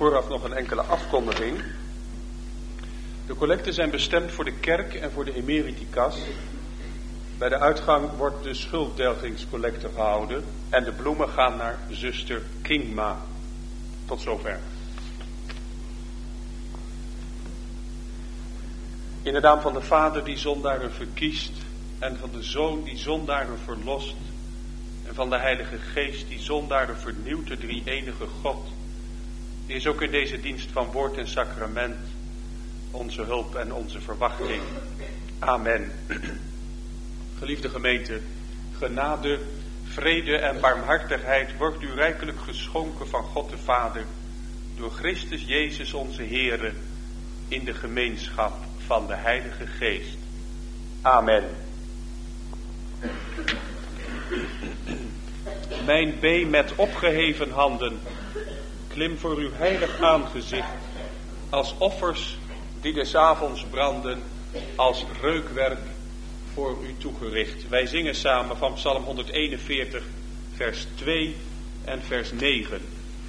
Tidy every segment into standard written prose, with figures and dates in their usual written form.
Vooraf nog een enkele afkondiging. De collecten zijn bestemd voor de kerk en voor de emeritikas. Bij de uitgang wordt de schulddelgingscollecte gehouden en de bloemen gaan naar zuster Kingma. Tot zover. In de naam van de Vader die zondaren verkiest en van de Zoon die zondaren verlost en van de Heilige Geest die zondaren vernieuwt, de drie-enige God, die is ook in deze dienst van woord en sacrament onze hulp en onze verwachting. Amen. Geliefde gemeente, genade, vrede en barmhartigheid wordt u rijkelijk geschonken van God de Vader door Christus Jezus onze Heere in de gemeenschap van de Heilige Geest. Amen. Mijn B met opgeheven handen, klim voor uw heilig aangezicht, als offers die des avonds branden, als reukwerk voor u toegericht. Wij zingen samen van Psalm 141, vers 2 en vers 9.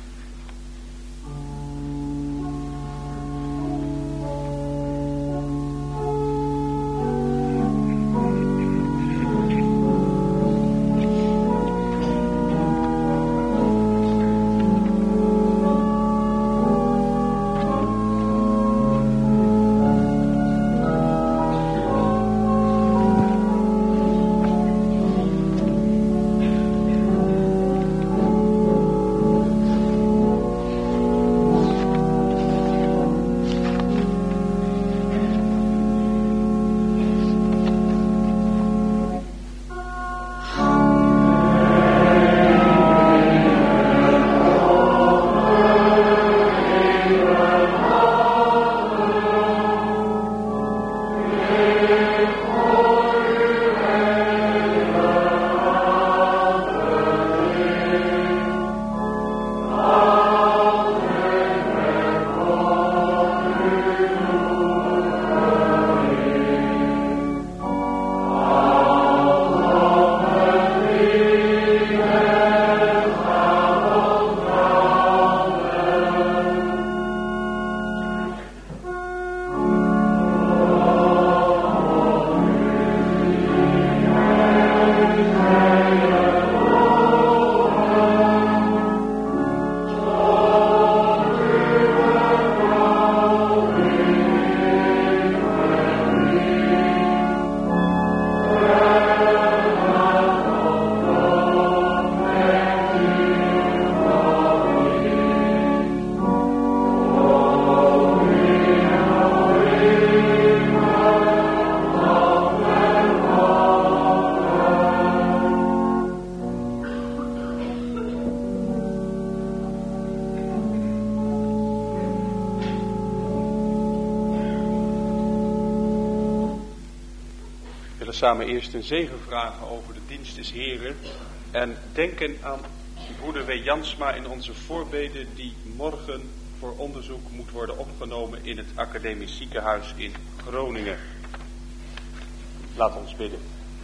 Samen eerst een zegen vragen over de dienst des Heren en denken aan broeder W. Jansma in onze voorbeden die morgen voor onderzoek moet worden opgenomen in het Academisch Ziekenhuis in Groningen. Laat ons bidden.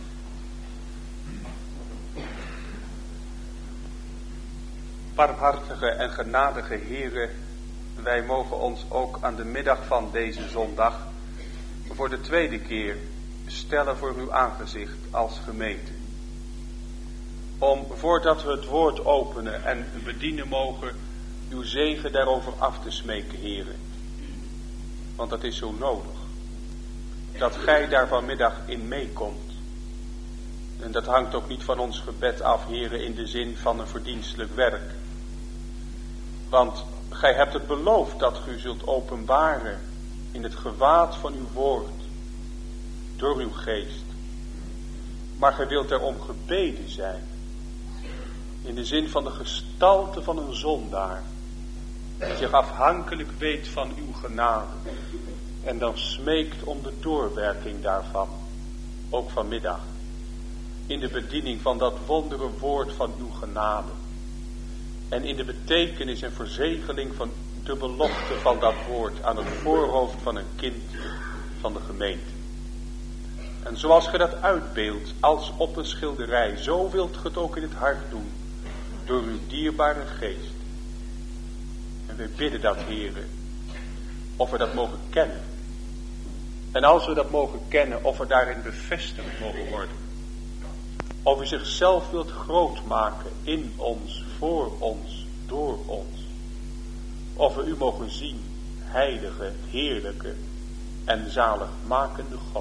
Barmhartige en genadige Heere, wij mogen ons ook aan de middag van deze zondag voor de tweede keer stellen voor uw aangezicht als gemeente. Om voordat we het woord openen en bedienen mogen, uw zegen daarover af te smeken, Heere. Want dat is zo nodig. Dat gij daar vanmiddag in meekomt. En dat hangt ook niet van ons gebed af, Heere, in de zin van een verdienstelijk werk. Want gij hebt het beloofd dat u zult openbaren in het gewaad van uw woord. Door uw geest. Maar gij wilt erom gebeden zijn. In de zin van de gestalte van een zondaar. Die zich afhankelijk weet van uw genade. En dan smeekt om de doorwerking daarvan. Ook vanmiddag. In de bediening van dat wondere woord van uw genade. En in de betekenis en verzegeling van de belofte van dat woord aan het voorhoofd van een kind van de gemeente. En zoals ge dat uitbeeldt als op een schilderij, zo wilt ge het ook in het hart doen, door uw dierbare geest. En We bidden dat, Heere, of we dat mogen kennen. En als we dat mogen kennen, of we daarin bevestigd mogen worden. Of u zichzelf wilt groot maken in ons, voor ons, door ons. Of we u mogen zien, heilige, heerlijke en zaligmakende God.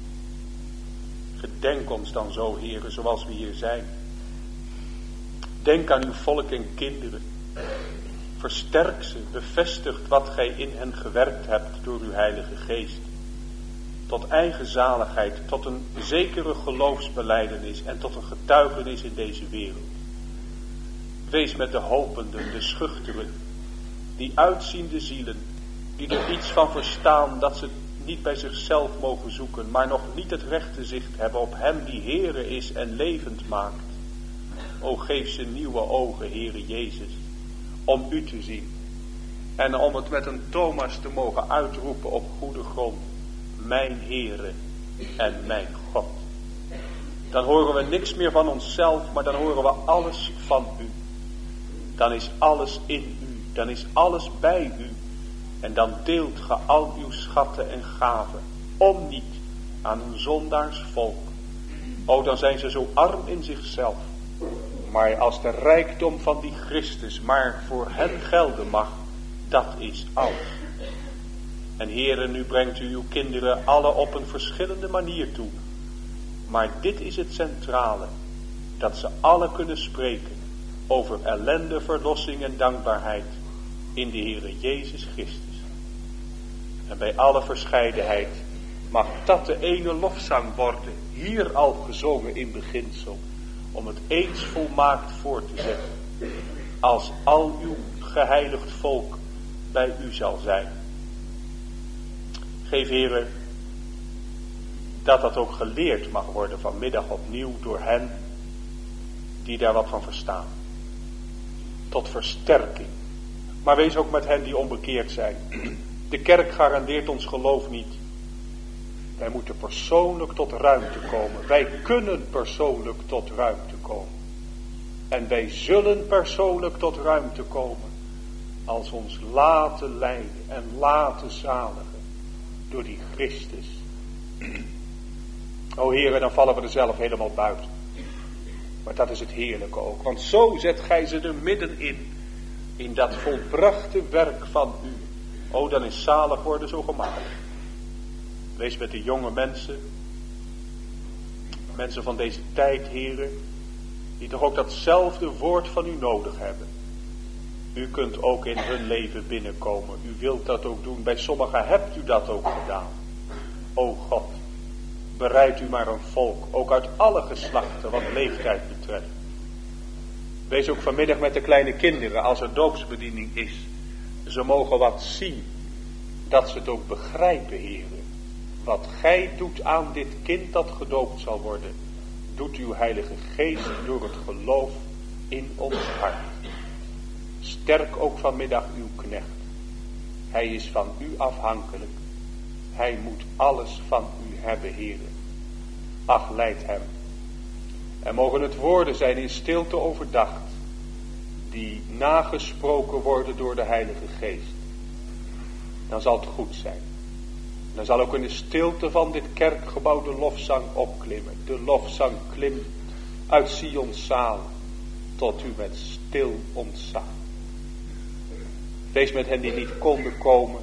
Gedenk ons dan zo, Heere, zoals we hier zijn. Denk aan uw volk en kinderen. Versterk ze, bevestigt wat gij in hen gewerkt hebt door uw Heilige Geest. Tot eigen zaligheid, tot een zekere geloofsbelijdenis en tot een getuigenis in deze wereld. Wees met de hopenden, de schuchteren, die uitziende zielen, die er iets van verstaan dat ze niet bij zichzelf mogen zoeken, maar nog niet het rechte zicht hebben op hem die Heere is en levend maakt. O, geef ze nieuwe ogen, Heere Jezus, om u te zien. En om het met een Thomas te mogen uitroepen op goede grond. Mijn Heere en mijn God. Dan horen we niks meer van onszelf, maar dan horen we alles van u. Dan is alles in u, dan is alles bij u. En dan deelt ge al uw schatten en gaven, om niet aan een zondaarsvolk. O, dan zijn ze zo arm in zichzelf. Maar als de rijkdom van die Christus maar voor hen gelden mag, dat is alles. En Heere, nu brengt u uw kinderen alle op een verschillende manier toe. Maar dit is het centrale, dat ze alle kunnen spreken over ellende, verlossing en dankbaarheid in de Heere Jezus Christus. En bij alle verscheidenheid mag dat de ene lofzang worden, hier al gezongen in beginsel, om het eens volmaakt voor te zetten, als al uw geheiligd volk bij u zal zijn. Geef, Heere, dat ook geleerd mag worden vanmiddag opnieuw door hen die daar wat van verstaan. Tot versterking. Maar wees ook met hen die onbekeerd zijn. De kerk garandeert ons geloof niet. Wij moeten persoonlijk tot ruimte komen. Wij kunnen persoonlijk tot ruimte komen. En wij zullen persoonlijk tot ruimte komen. Als ons laten leiden en laten zaligen door die Christus. O Heere, dan vallen we er zelf helemaal buiten. Maar dat is het heerlijke ook. Want zo zet gij ze er midden in dat volbrachte werk van u. O, dan is zalig worden zo gemakkelijk. Wees met de jonge mensen. Mensen van deze tijd, Heere. Die toch ook datzelfde woord van u nodig hebben. U kunt ook in hun leven binnenkomen. U wilt dat ook doen. Bij sommigen hebt u dat ook gedaan. O God, bereid u maar een volk, ook uit alle geslachten wat leeftijd betreft. Wees ook vanmiddag met de kleine kinderen als er doopsbediening is. Ze mogen wat zien, dat ze het ook begrijpen, Heere. Wat gij doet aan dit kind dat gedoopt zal worden, doet uw Heilige Geest door het geloof in ons hart. Sterk ook vanmiddag uw knecht. Hij is van u afhankelijk. Hij moet alles van u hebben, Heere. Ach, leid hem. En mogen het woorden zijn in stilte overdacht, die nagesproken worden door de Heilige Geest. Dan zal het goed zijn. Dan zal ook in de stilte van dit kerkgebouw de lofzang opklimmen. De lofzang klimt uit Sions zaal tot u met stil ontzag. Wees met hen die niet konden komen,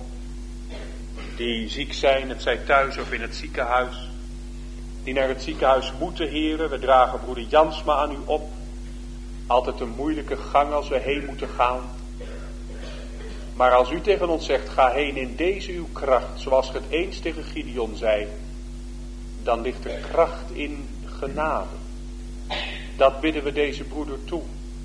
die ziek zijn, het zij thuis of in het ziekenhuis, die naar het ziekenhuis moeten, Heere. We dragen broeder Jansma aan u op. Altijd een moeilijke gang als we heen moeten gaan. Maar als u tegen ons zegt, ga heen in deze uw kracht, zoals ge het eens tegen Gideon zei, dan ligt er kracht in genade. Dat bidden we deze broeder toe.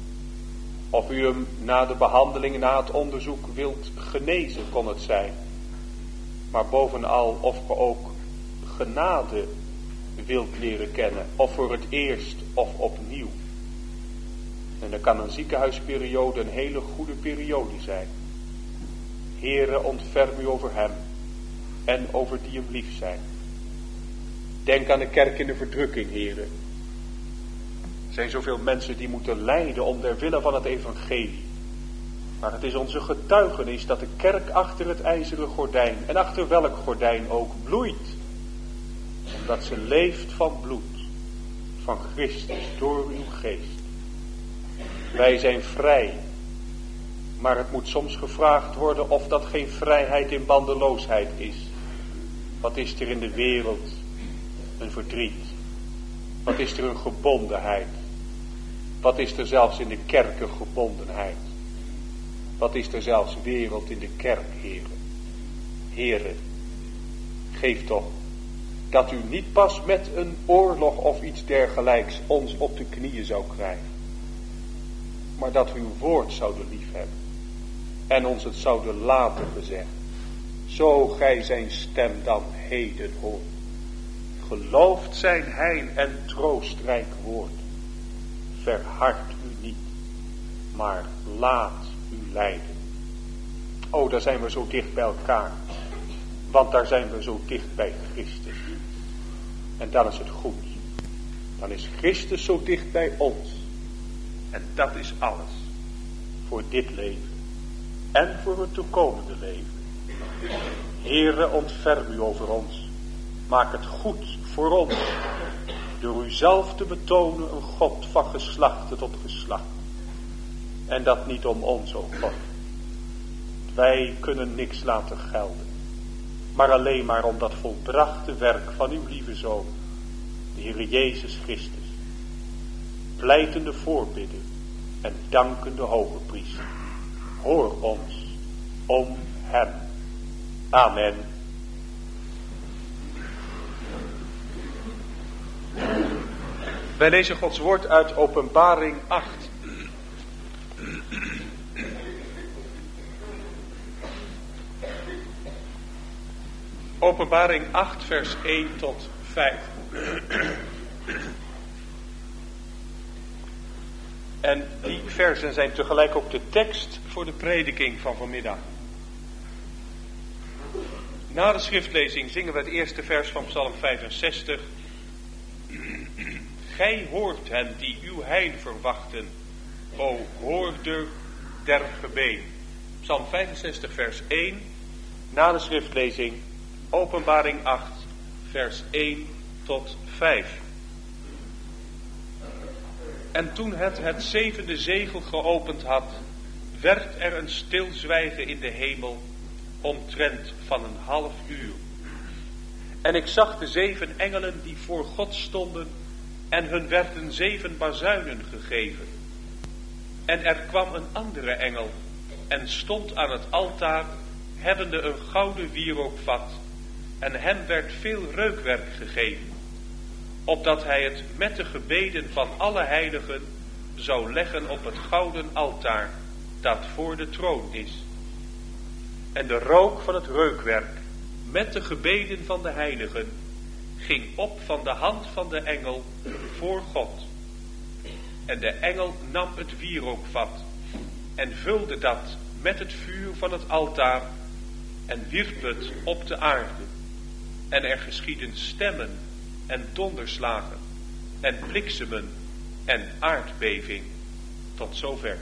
Of u hem na de behandeling, na het onderzoek wilt genezen, kon het zijn. Maar bovenal of ge ook genade wilt leren kennen, of voor het eerst of opnieuw. En dan kan een ziekenhuisperiode een hele goede periode zijn. Heere, ontferm u over hem en over die hem lief zijn. Denk aan de kerk in de verdrukking, Heere. Er zijn zoveel mensen die moeten lijden om der wille van het evangelie. Maar het is onze getuigenis dat de kerk achter het ijzeren gordijn, en achter welk gordijn ook, bloeit. Omdat ze leeft van bloed, van Christus, door uw geest. Wij zijn vrij, maar het moet soms gevraagd worden of dat geen vrijheid in bandeloosheid is. Wat is er in de wereld? Een verdriet. Wat is er een gebondenheid? Wat is er zelfs in de kerk een gebondenheid? Wat is er zelfs wereld in de kerk, heren? Heren, geef toch dat u niet pas met een oorlog of iets dergelijks ons op de knieën zou krijgen. Maar dat we uw woord zouden liefhebben. En ons het zouden laten gezegd. Zo gij zijn stem dan heden hoort. Gelooft zijn heil en troostrijk woord. Verhard u niet, maar laat u leiden. O, daar zijn we zo dicht bij elkaar. Want daar zijn we zo dicht bij Christus. En dan is het goed. Dan is Christus zo dicht bij ons. En dat is alles. Voor dit leven. En voor het toekomende leven. Heere, ontferm u over ons. Maak het goed voor ons. Door u zelf te betonen een God van geslachte tot geslacht. En dat niet om ons, o God. Wij kunnen niks laten gelden. Maar alleen maar om dat volbrachte werk van uw lieve Zoon, de Heere Jezus Christus. Pleitende voorbidden en dankende hoge priester. Hoor ons om hem. Amen. Wij lezen Gods woord uit Openbaring 8. Openbaring 8 vers 1 tot 5. En die versen zijn tegelijk ook de tekst voor de prediking van vanmiddag. Na de schriftlezing zingen we het eerste vers van Psalm 65. Gij hoort hen die uw heil verwachten, o hoorder der gebeden. Psalm 65 vers 1, na de schriftlezing, Openbaring 8 vers 1 tot 5. En toen het zevende zegel geopend had, werd er een stilzwijgen in de hemel, omtrent van een half uur. En ik zag de 7 engelen die voor God stonden, en hun werden 7 bazuinen gegeven. En er kwam een andere engel, en stond aan het altaar, hebbende een gouden wierookvat, en hem werd veel reukwerk gegeven, opdat hij het met de gebeden van alle heiligen zou leggen op het gouden altaar, dat voor de troon is. En de rook van het reukwerk, met de gebeden van de heiligen, ging op van de hand van de engel voor God. En de engel nam het wierookvat en vulde dat met het vuur van het altaar en wierp het op de aarde. En er geschieden stemmen en donderslagen en bliksemen en aardbeving. Tot zover.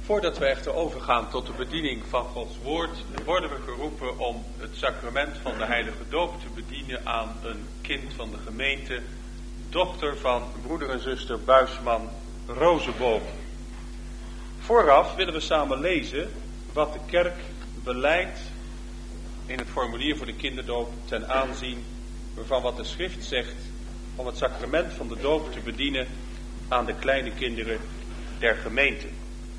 Voordat we echter overgaan tot de bediening van Gods woord, worden we geroepen om het sacrament van de heilige doop te bedienen aan een kind van de gemeente, dochter van broeder en zuster Buisman Rozeboom. Vooraf willen we samen lezen wat de kerk beleidt in het formulier voor de kinderdoop ten aanzien waarvan wat de schrift zegt om het sacrament van de doop te bedienen aan de kleine kinderen der gemeente.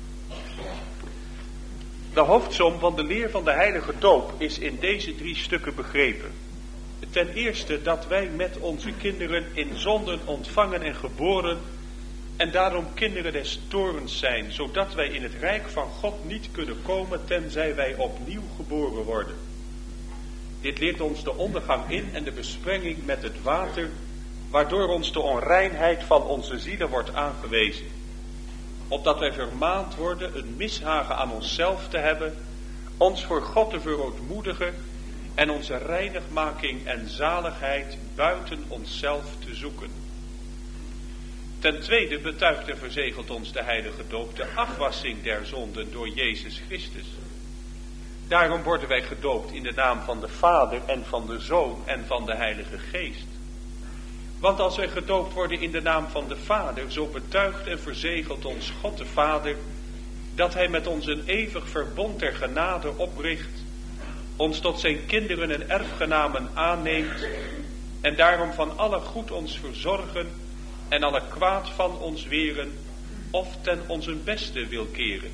De hoofdsom van de leer van de heilige doop is in deze 3 stukken begrepen. Ten eerste dat wij met onze kinderen in zonden ontvangen en geboren en daarom kinderen des toorns zijn, zodat wij in het rijk van God niet kunnen komen tenzij wij opnieuw geboren worden. Dit leert ons de ondergang in en de besprenging met het water, waardoor ons de onreinheid van onze zielen wordt aangewezen. Opdat wij vermaand worden een mishagen aan onszelf te hebben, ons voor God te verootmoedigen en onze reinigmaking en zaligheid buiten onszelf te zoeken. Ten tweede betuigt en verzegelt ons de heilige doop de afwassing der zonden door Jezus Christus. Daarom worden wij gedoopt in de naam van de Vader en van de Zoon en van de Heilige Geest. Want als wij gedoopt worden in de naam van de Vader, zo betuigt en verzegelt ons God de Vader dat hij met ons een eeuwig verbond der genade opricht, ons tot zijn kinderen en erfgenamen aanneemt en daarom van alle goed ons verzorgen en alle kwaad van ons weren of ten onze beste wil keren.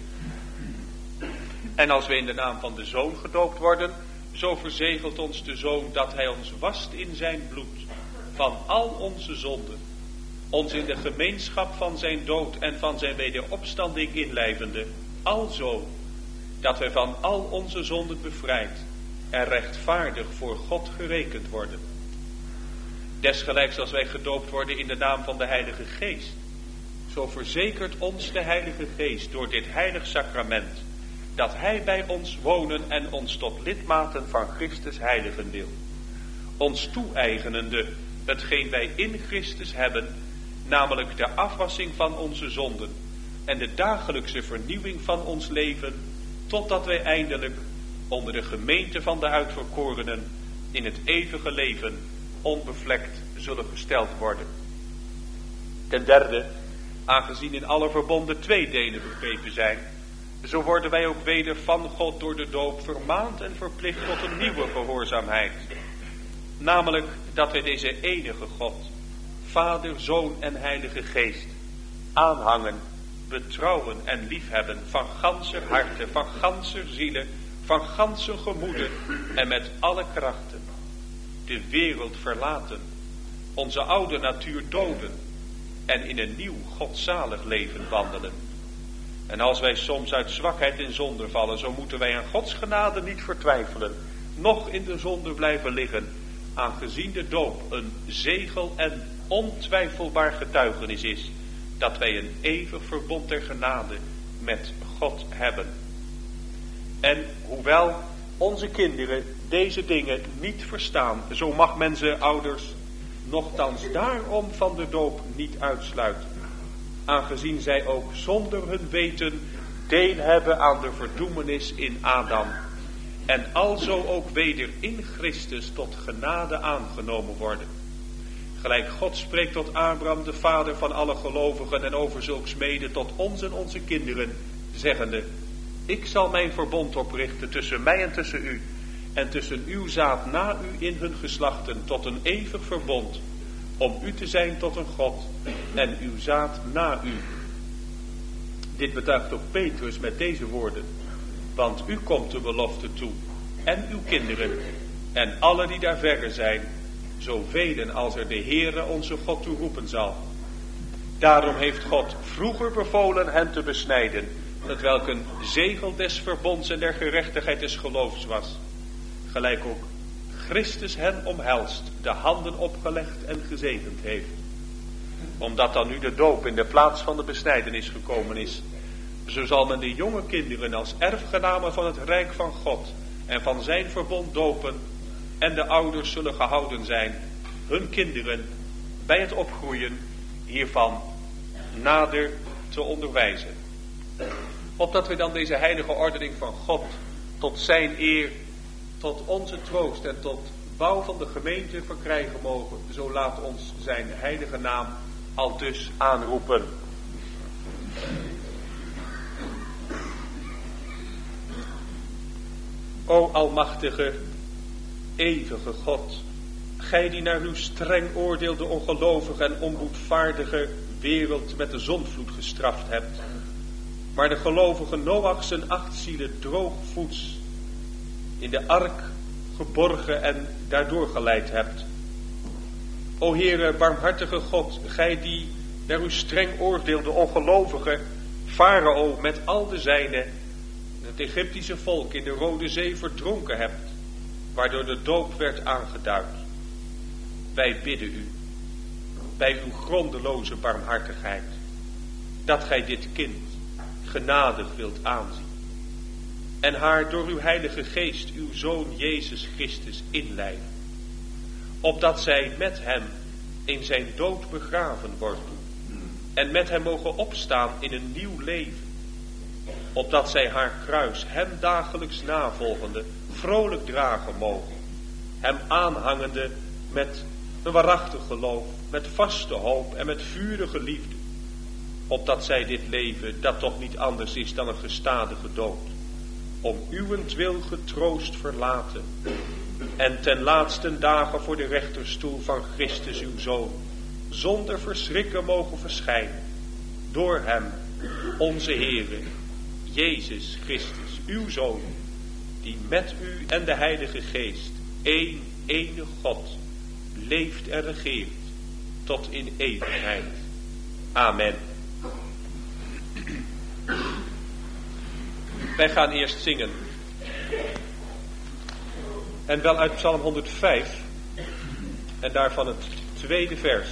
En als we in de naam van de Zoon gedoopt worden, zo verzegelt ons de Zoon dat hij ons wast in zijn bloed van al onze zonden, ons in de gemeenschap van zijn dood en van zijn wederopstanding inlijvende, alzo dat wij van al onze zonden bevrijd en rechtvaardig voor God gerekend worden. Desgelijks als wij gedoopt worden in de naam van de Heilige Geest, zo verzekert ons de Heilige Geest door dit heilig sacrament dat hij bij ons wonen en ons tot lidmaten van Christus heiligen wil, ons toe-eigenende hetgeen wij in Christus hebben, namelijk de afwassing van onze zonden en de dagelijkse vernieuwing van ons leven, totdat wij eindelijk onder de gemeente van de uitverkorenen in het eeuwige leven onbevlekt zullen gesteld worden. Ten derde, aangezien in alle verbonden 2 delen begrepen zijn, zo worden wij ook weder van God door de doop vermaand en verplicht tot een nieuwe gehoorzaamheid. Namelijk dat wij deze enige God, Vader, Zoon en Heilige Geest, aanhangen, betrouwen en liefhebben van ganser harte, van ganser zielen, van ganse gemoeden en met alle krachten. De wereld verlaten, onze oude natuur doden en in een nieuw godzalig leven wandelen. En als wij soms uit zwakheid in zonde vallen, zo moeten wij aan Gods genade niet vertwijfelen, noch in de zonde blijven liggen, aangezien de doop een zegel en ontwijfelbaar getuigenis is dat wij een eeuwig verbond der genade met God hebben. En hoewel onze kinderen deze dingen niet verstaan, zo mag men ze, ouders, nochtans daarom van de doop niet uitsluiten, aangezien zij ook zonder hun weten deel hebben aan de verdoemenis in Adam en alzo ook weder in Christus tot genade aangenomen worden. Gelijk God spreekt tot Abraham, de vader van alle gelovigen, en over zulks mede tot ons en onze kinderen, zeggende: ik zal mijn verbond oprichten tussen mij en tussen u, en tussen uw zaad na u in hun geslachten, tot een eeuwig verbond, om u te zijn tot een God, en uw zaad na u. Dit betuigt ook Petrus met deze woorden: want u komt de belofte toe, en uw kinderen, en alle die daar verre zijn, zoveel als er de Heere onze God toe roepen zal. Daarom heeft God vroeger bevolen hen te besnijden, hetwelk een zegel des verbonds en der gerechtigheid des geloofs was. Gelijk ook Christus hen omhelst, de handen opgelegd en gezegend heeft. Omdat dan nu de doop in de plaats van de besnijdenis gekomen is, zo zal men de jonge kinderen als erfgenamen van het rijk van God en van zijn verbond dopen, en de ouders zullen gehouden zijn hun kinderen bij het opgroeien hiervan nader te onderwijzen. Opdat we dan deze heilige ordening van God tot zijn eer, tot onze troost en tot bouw van de gemeente verkrijgen mogen. Zo laat ons zijn heilige naam aldus aanroepen. O almachtige, eeuwige God, gij die naar uw streng oordeel de ongelovige en onboedvaardige wereld met de zondvloed gestraft hebt, maar de gelovige Noach zijn 8 zielen droogvoets in de ark geborgen en daardoor geleid hebt. O Heere, barmhartige God, gij die naar uw streng oordeel de ongelovige Farao met al de zijnen het Egyptische volk in de Rode Zee verdronken hebt, waardoor de doop werd aangeduid. Wij bidden u, bij uw grondeloze barmhartigheid, dat gij dit kind genadig wilt aanzien en haar door uw heilige geest, uw Zoon Jezus Christus, inleiden, opdat zij met hem in zijn dood begraven wordt en met hem mogen opstaan in een nieuw leven, opdat zij haar kruis, hem dagelijks navolgende, vrolijk dragen mogen, hem aanhangende met een waarachtig geloof, met vaste hoop en met vurige liefde, opdat zij dit leven, dat toch niet anders is dan een gestadige dood, om uwentwil getroost verlaten en ten laatsten dagen voor de rechterstoel van Christus uw Zoon zonder verschrikken mogen verschijnen, door hem, onze Heere, Jezus Christus, uw Zoon, die met u en de Heilige Geest, één enige God, leeft en regeert tot in eeuwigheid. Amen. Wij gaan eerst zingen. En wel uit Psalm 105 en daarvan het 2e vers.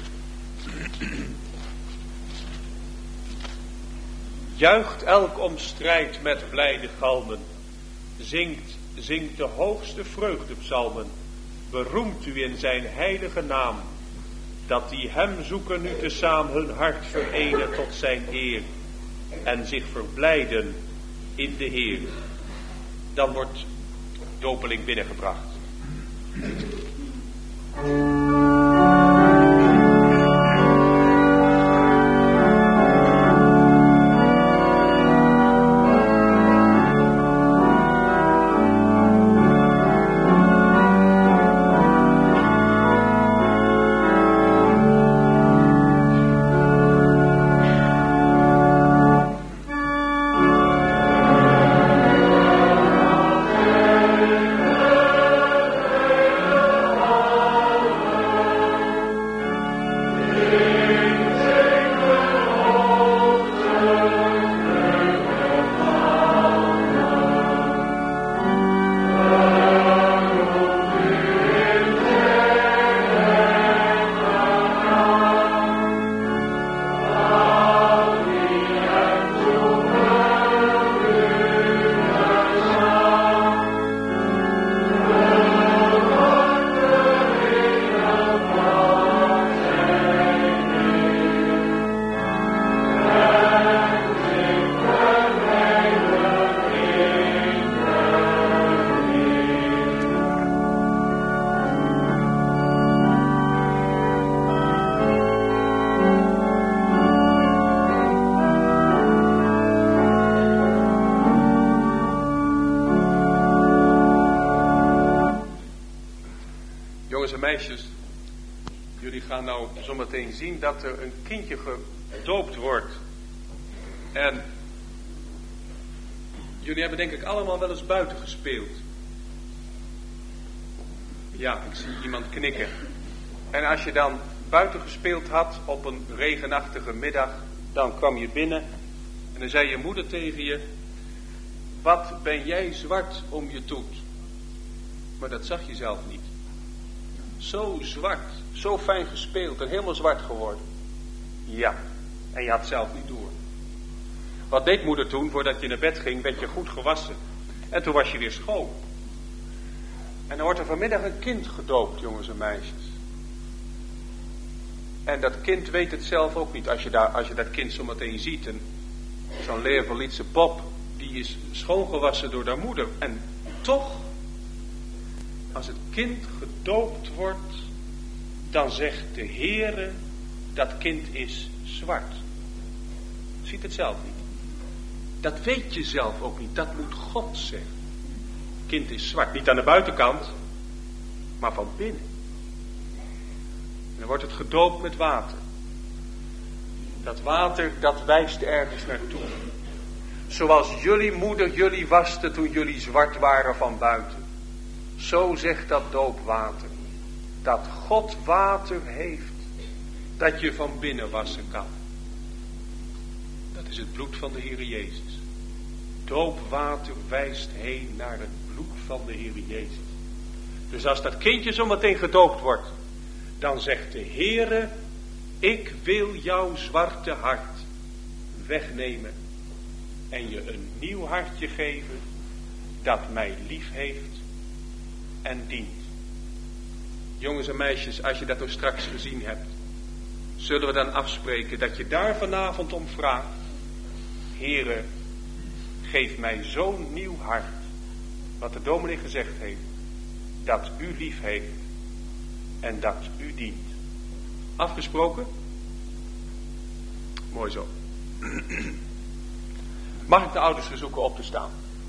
Juicht elk om strijd met blijde galmen. Zingt de hoogste vreugdepsalmen. Beroemt u in zijn heilige naam. Dat die hem zoeken nu tezamen hun hart verenen tot zijn eer. En zich verblijden in de Heer. Dan wordt dopeling binnengebracht. Meisjes, jullie gaan nou zometeen zien dat er een kindje gedoopt wordt. En jullie hebben denk ik allemaal wel eens buiten gespeeld. Ja, ik zie iemand knikken. En als je dan buiten gespeeld had op een regenachtige middag, dan kwam je binnen en dan zei je moeder tegen je: wat ben jij zwart om je toet. Maar dat zag je zelf niet. Zo zwart, zo fijn gespeeld en helemaal zwart geworden. Ja, en je had zelf niet door. Wat deed moeder toen? Voordat je naar bed ging, werd je goed gewassen. En toen was je weer schoon. En dan wordt er vanmiddag een kind gedoopt, jongens en meisjes. En dat kind weet het zelf ook niet. Als je dat kind zo meteen ziet. En Zo'n Leopolitse pop, die is schoongewassen door haar moeder. En toch, als het kind gedoopt wordt, dan zegt de Heere, dat kind is zwart. Ziet het zelf niet. Dat weet je zelf ook niet, dat moet God zeggen. Kind is zwart, niet aan de buitenkant, maar van binnen. En dan wordt het gedoopt met water. Dat water, dat wijst ergens naartoe. Zoals jullie moeder jullie waste toen jullie zwart waren van buiten. Zo zegt dat doopwater. Dat God water heeft, dat je van binnen wassen kan. Dat is het bloed van de Heere Jezus. Doopwater wijst heen naar het bloed van de Heere Jezus. Dus als dat kindje zometeen gedoopt wordt, dan zegt de Heere, ik wil jouw zwarte hart wegnemen en je een nieuw hartje geven dat mij lief heeft en dient. Jongens en meisjes, als je dat nou straks gezien hebt, zullen we dan afspreken dat je daar vanavond om vraagt. Heere, geef mij zo'n nieuw hart, wat de dominee gezegd heeft, dat u lief heeft en dat u dient. Afgesproken? Mooi zo. Mag ik de ouders verzoeken op te staan?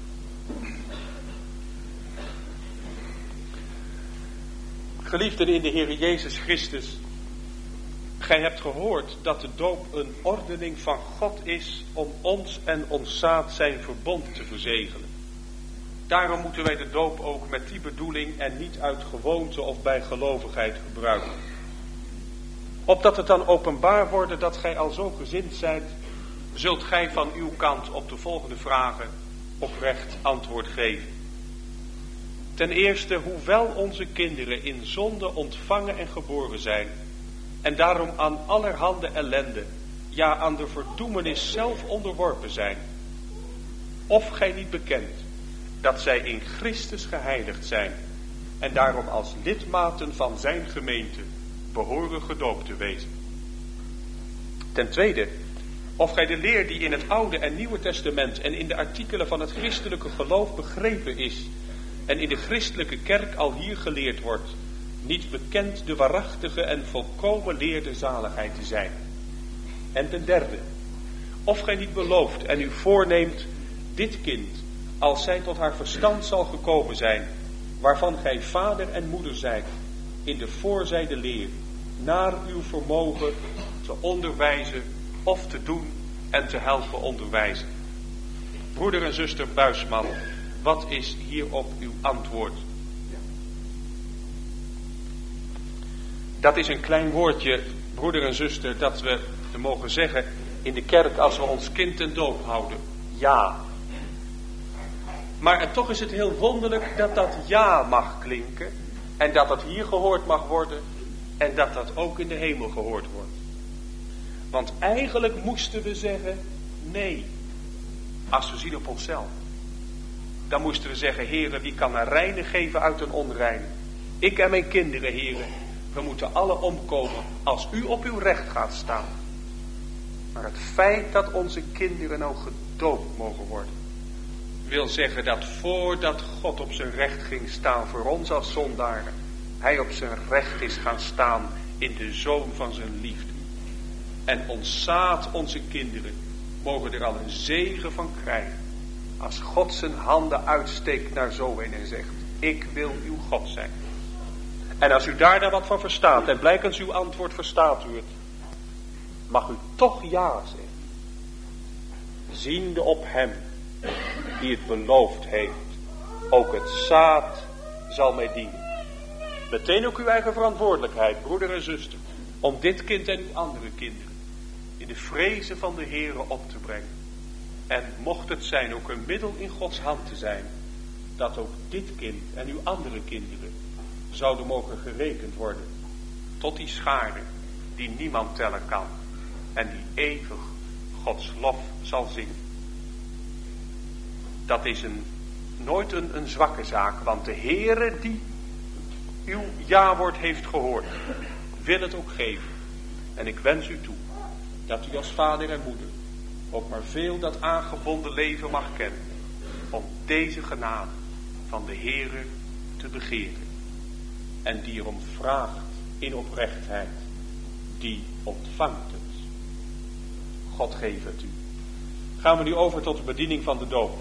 Geliefden in de Heere Jezus Christus, gij hebt gehoord dat de doop een ordening van God is om ons en ons zaad zijn verbond te verzegelen. Daarom moeten wij de doop ook met die bedoeling en niet uit gewoonte of bij gelovigheid gebruiken. Opdat het dan openbaar wordt dat gij al zo gezind zijt, zult gij van uw kant op de volgende vragen oprecht antwoord geven. Ten eerste, hoewel onze kinderen in zonde ontvangen en geboren zijn, en daarom aan allerhande ellende, ja aan de verdoemenis zelf onderworpen zijn, of gij niet bekent dat zij in Christus geheiligd zijn, en daarom als lidmaten van zijn gemeente behoren gedoopt te wezen. Ten tweede, of gij de leer die in het Oude en Nieuwe Testament en in de artikelen van het christelijke geloof begrepen is, en in de christelijke kerk al hier geleerd wordt, niet bekend de waarachtige en volkomen leer der zaligheid te zijn. En ten derde, of gij niet belooft en u voorneemt dit kind, als zij tot haar verstand zal gekomen zijn, waarvan gij vader en moeder zijt, in de voorzijde leer, naar uw vermogen te onderwijzen of te doen en te helpen onderwijzen. Broeder en zuster Buisman, wat is hierop uw antwoord? Dat is een klein woordje, broeder en zuster, dat we mogen zeggen in de kerk als we ons kind ten doop houden. Ja. Maar toch is het heel wonderlijk dat dat ja mag klinken en dat dat hier gehoord mag worden en dat dat ook in de hemel gehoord wordt. Want eigenlijk moesten we zeggen nee, als we zien op onszelf. Dan moesten we zeggen, Heere, wie kan een reine geven uit een onrein? Ik en mijn kinderen, Heere, we moeten alle omkomen als u op uw recht gaat staan. Maar het feit dat onze kinderen nou gedoopt mogen worden, wil zeggen dat voordat God op zijn recht ging staan voor ons als zondaren, hij op zijn recht is gaan staan in de Zoon van zijn liefde. En ons zaad, onze kinderen, mogen er al een zegen van krijgen. Als God zijn handen uitsteekt naar zo een en zegt, ik wil uw God zijn. En als u daar dan wat van verstaat, en blijkens uw antwoord verstaat u het, mag u toch ja zeggen. Ziende op hem die het beloofd heeft, ook het zaad zal mij dienen. Meteen ook uw eigen verantwoordelijkheid, broeder en zuster, om dit kind en uw andere kinderen in de vrezen van de Heere op te brengen. En mocht het zijn ook een middel in Gods hand te zijn, dat ook dit kind en uw andere kinderen zouden mogen gerekend worden tot die schare die niemand tellen kan en die eeuwig Gods lof zal zingen. Dat is nooit een zwakke zaak, want de Heere die uw ja-woord heeft gehoord, wil het ook geven. En ik wens u toe dat u als vader en moeder ook maar veel dat aangebonden leven mag kennen, om deze genade van de Heere te begeren. En die erom vraagt in oprechtheid, die ontvangt het. God geef het u. Gaan we nu over tot de bediening van de doop.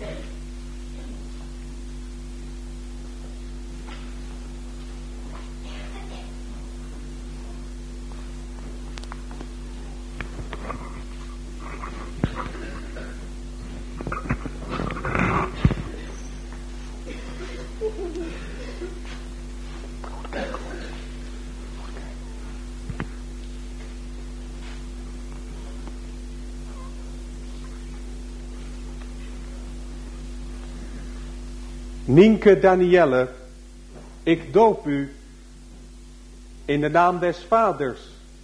Nienke Danielle, ik doop u in de naam des Vaders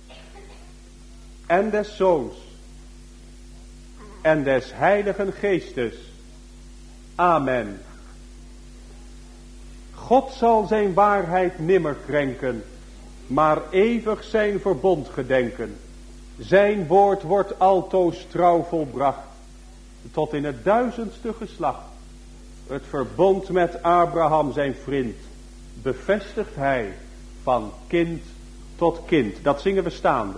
en des Zoons en des Heiligen Geestes. Amen. God zal zijn waarheid nimmer krenken, maar eeuwig zijn verbond gedenken. Zijn woord wordt altoos trouw volbracht, tot in het 1000ste geslacht. Het verbond met Abraham zijn vriend bevestigt hij van kind tot kind. Dat zingen we staande.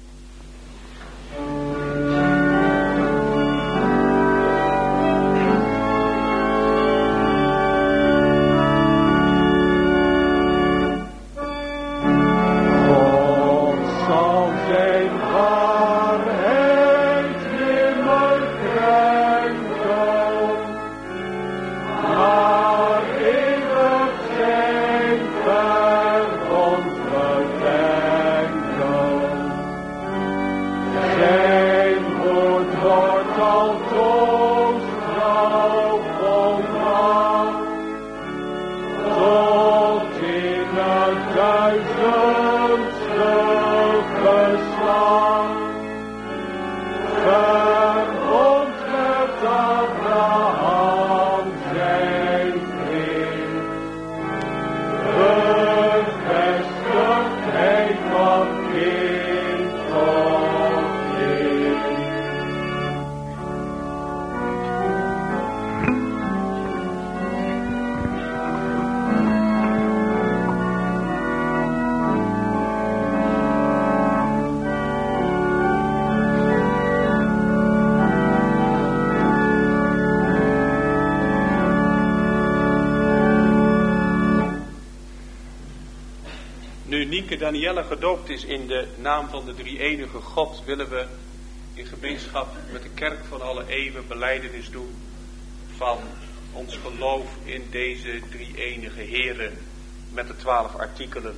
Danielle gedoopt is in de naam van de drie-enige God, willen we in gemeenschap met de kerk van alle eeuwen belijdenis doen van ons geloof in deze drie-enige Heere met de 12 artikelen.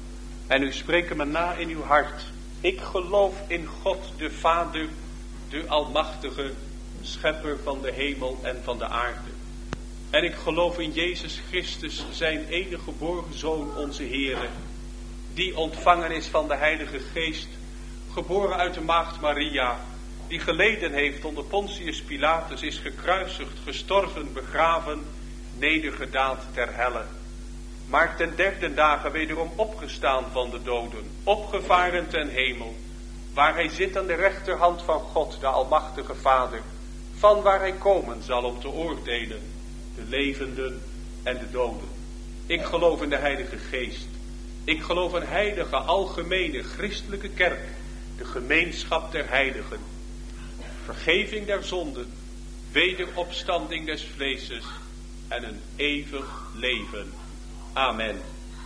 En u spreekt me na in uw hart. Ik geloof in God de Vader, de Almachtige, schepper van de hemel en van de aarde. En ik geloof in Jezus Christus, zijn enige geboren Zoon, onze Heere, die ontvangen is van de Heilige Geest, geboren uit de maagd Maria, die geleden heeft onder Pontius Pilatus, is gekruisigd, gestorven, begraven, nedergedaald ter helle. Maar ten 3e dage wederom opgestaan van de doden, opgevaren ten hemel, waar hij zit aan de rechterhand van God, de Almachtige Vader, van waar hij komen zal om te oordelen, de levenden en de doden. Ik geloof in de Heilige Geest. Ik geloof een heilige, algemene, christelijke kerk, de gemeenschap der heiligen, vergeving der zonden, wederopstanding des vleeses en een eeuwig leven. Amen.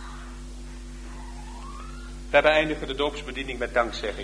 We beëindigen de doopsbediening met dankzegging.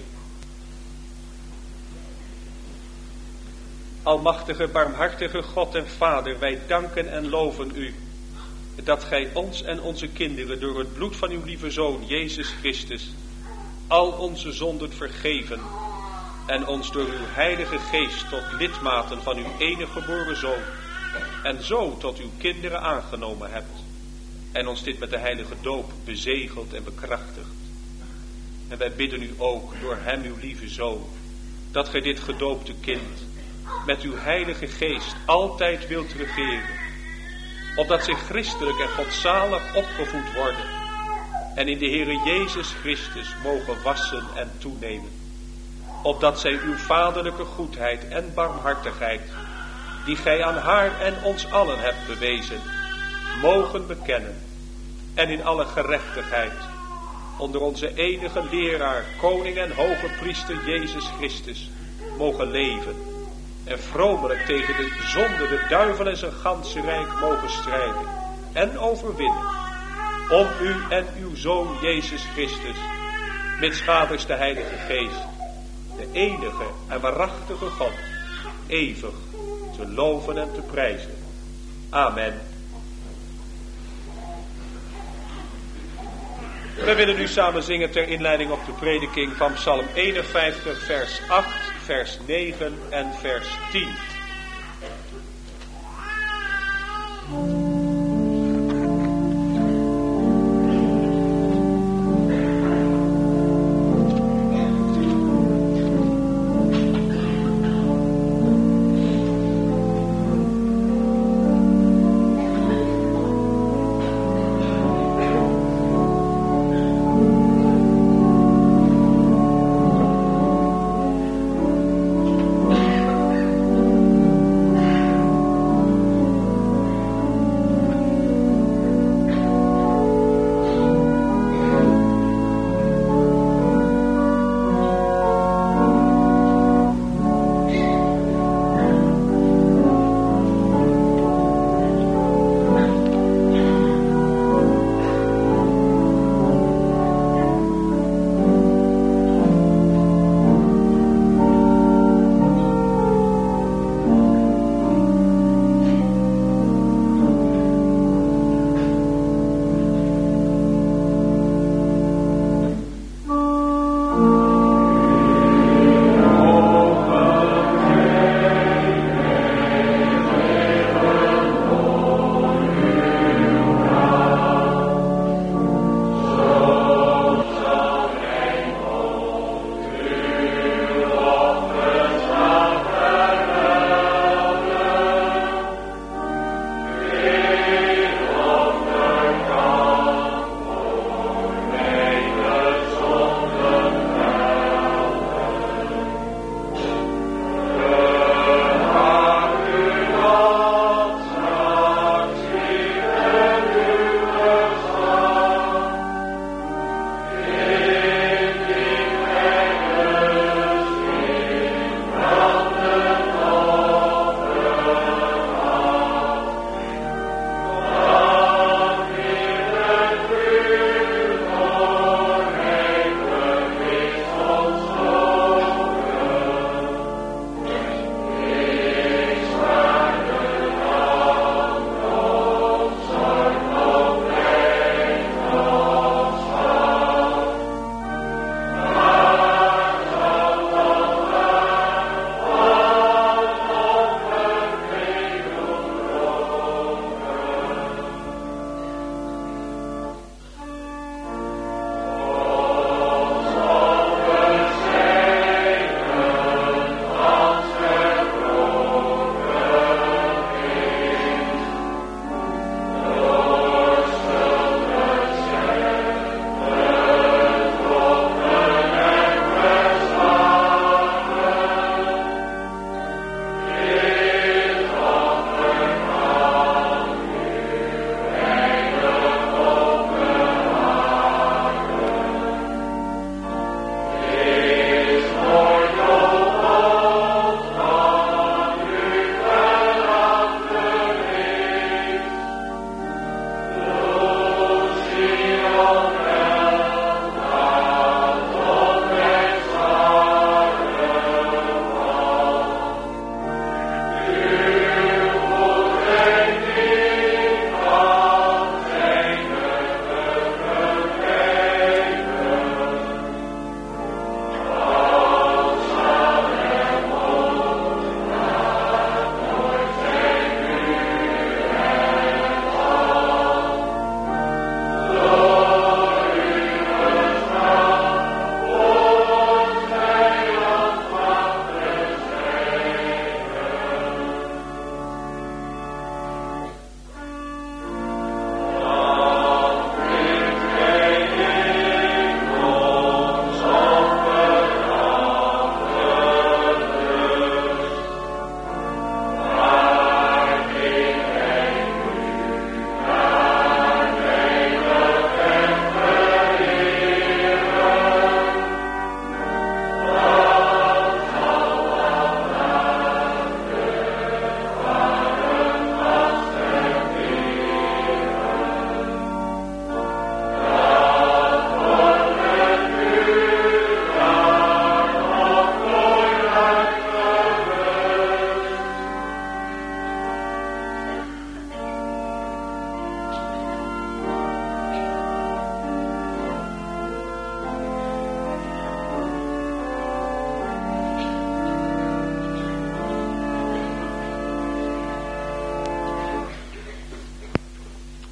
Almachtige, barmhartige God en Vader, wij danken en loven u, dat gij ons en onze kinderen door het bloed van uw lieve Zoon, Jezus Christus, al onze zonden vergeven en ons door uw Heilige Geest tot lidmaten van uw enige geboren Zoon en zo tot uw kinderen aangenomen hebt en ons dit met de heilige doop bezegeld en bekrachtigd. En wij bidden u ook door hem, uw lieve Zoon, dat gij dit gedoopte kind met uw Heilige Geest altijd wilt regeren, opdat zij christelijk en godzalig opgevoed worden en in de Heere Jezus Christus mogen wassen en toenemen, opdat zij uw vaderlijke goedheid en barmhartigheid, die gij aan haar en ons allen hebt bewezen, mogen bekennen en in alle gerechtigheid onder onze enige leraar, koning en hoge priester Jezus Christus mogen leven en vromelijk tegen de zonde, de duivel en zijn ganse rijk mogen strijden en overwinnen, om u en uw Zoon Jezus Christus, mits Vaders de Heilige Geest, de enige en waarachtige God, eeuwig te loven en te prijzen. Amen. We willen nu samen zingen ter inleiding op de prediking van Psalm 51, vers 8, vers 9 en vers 10.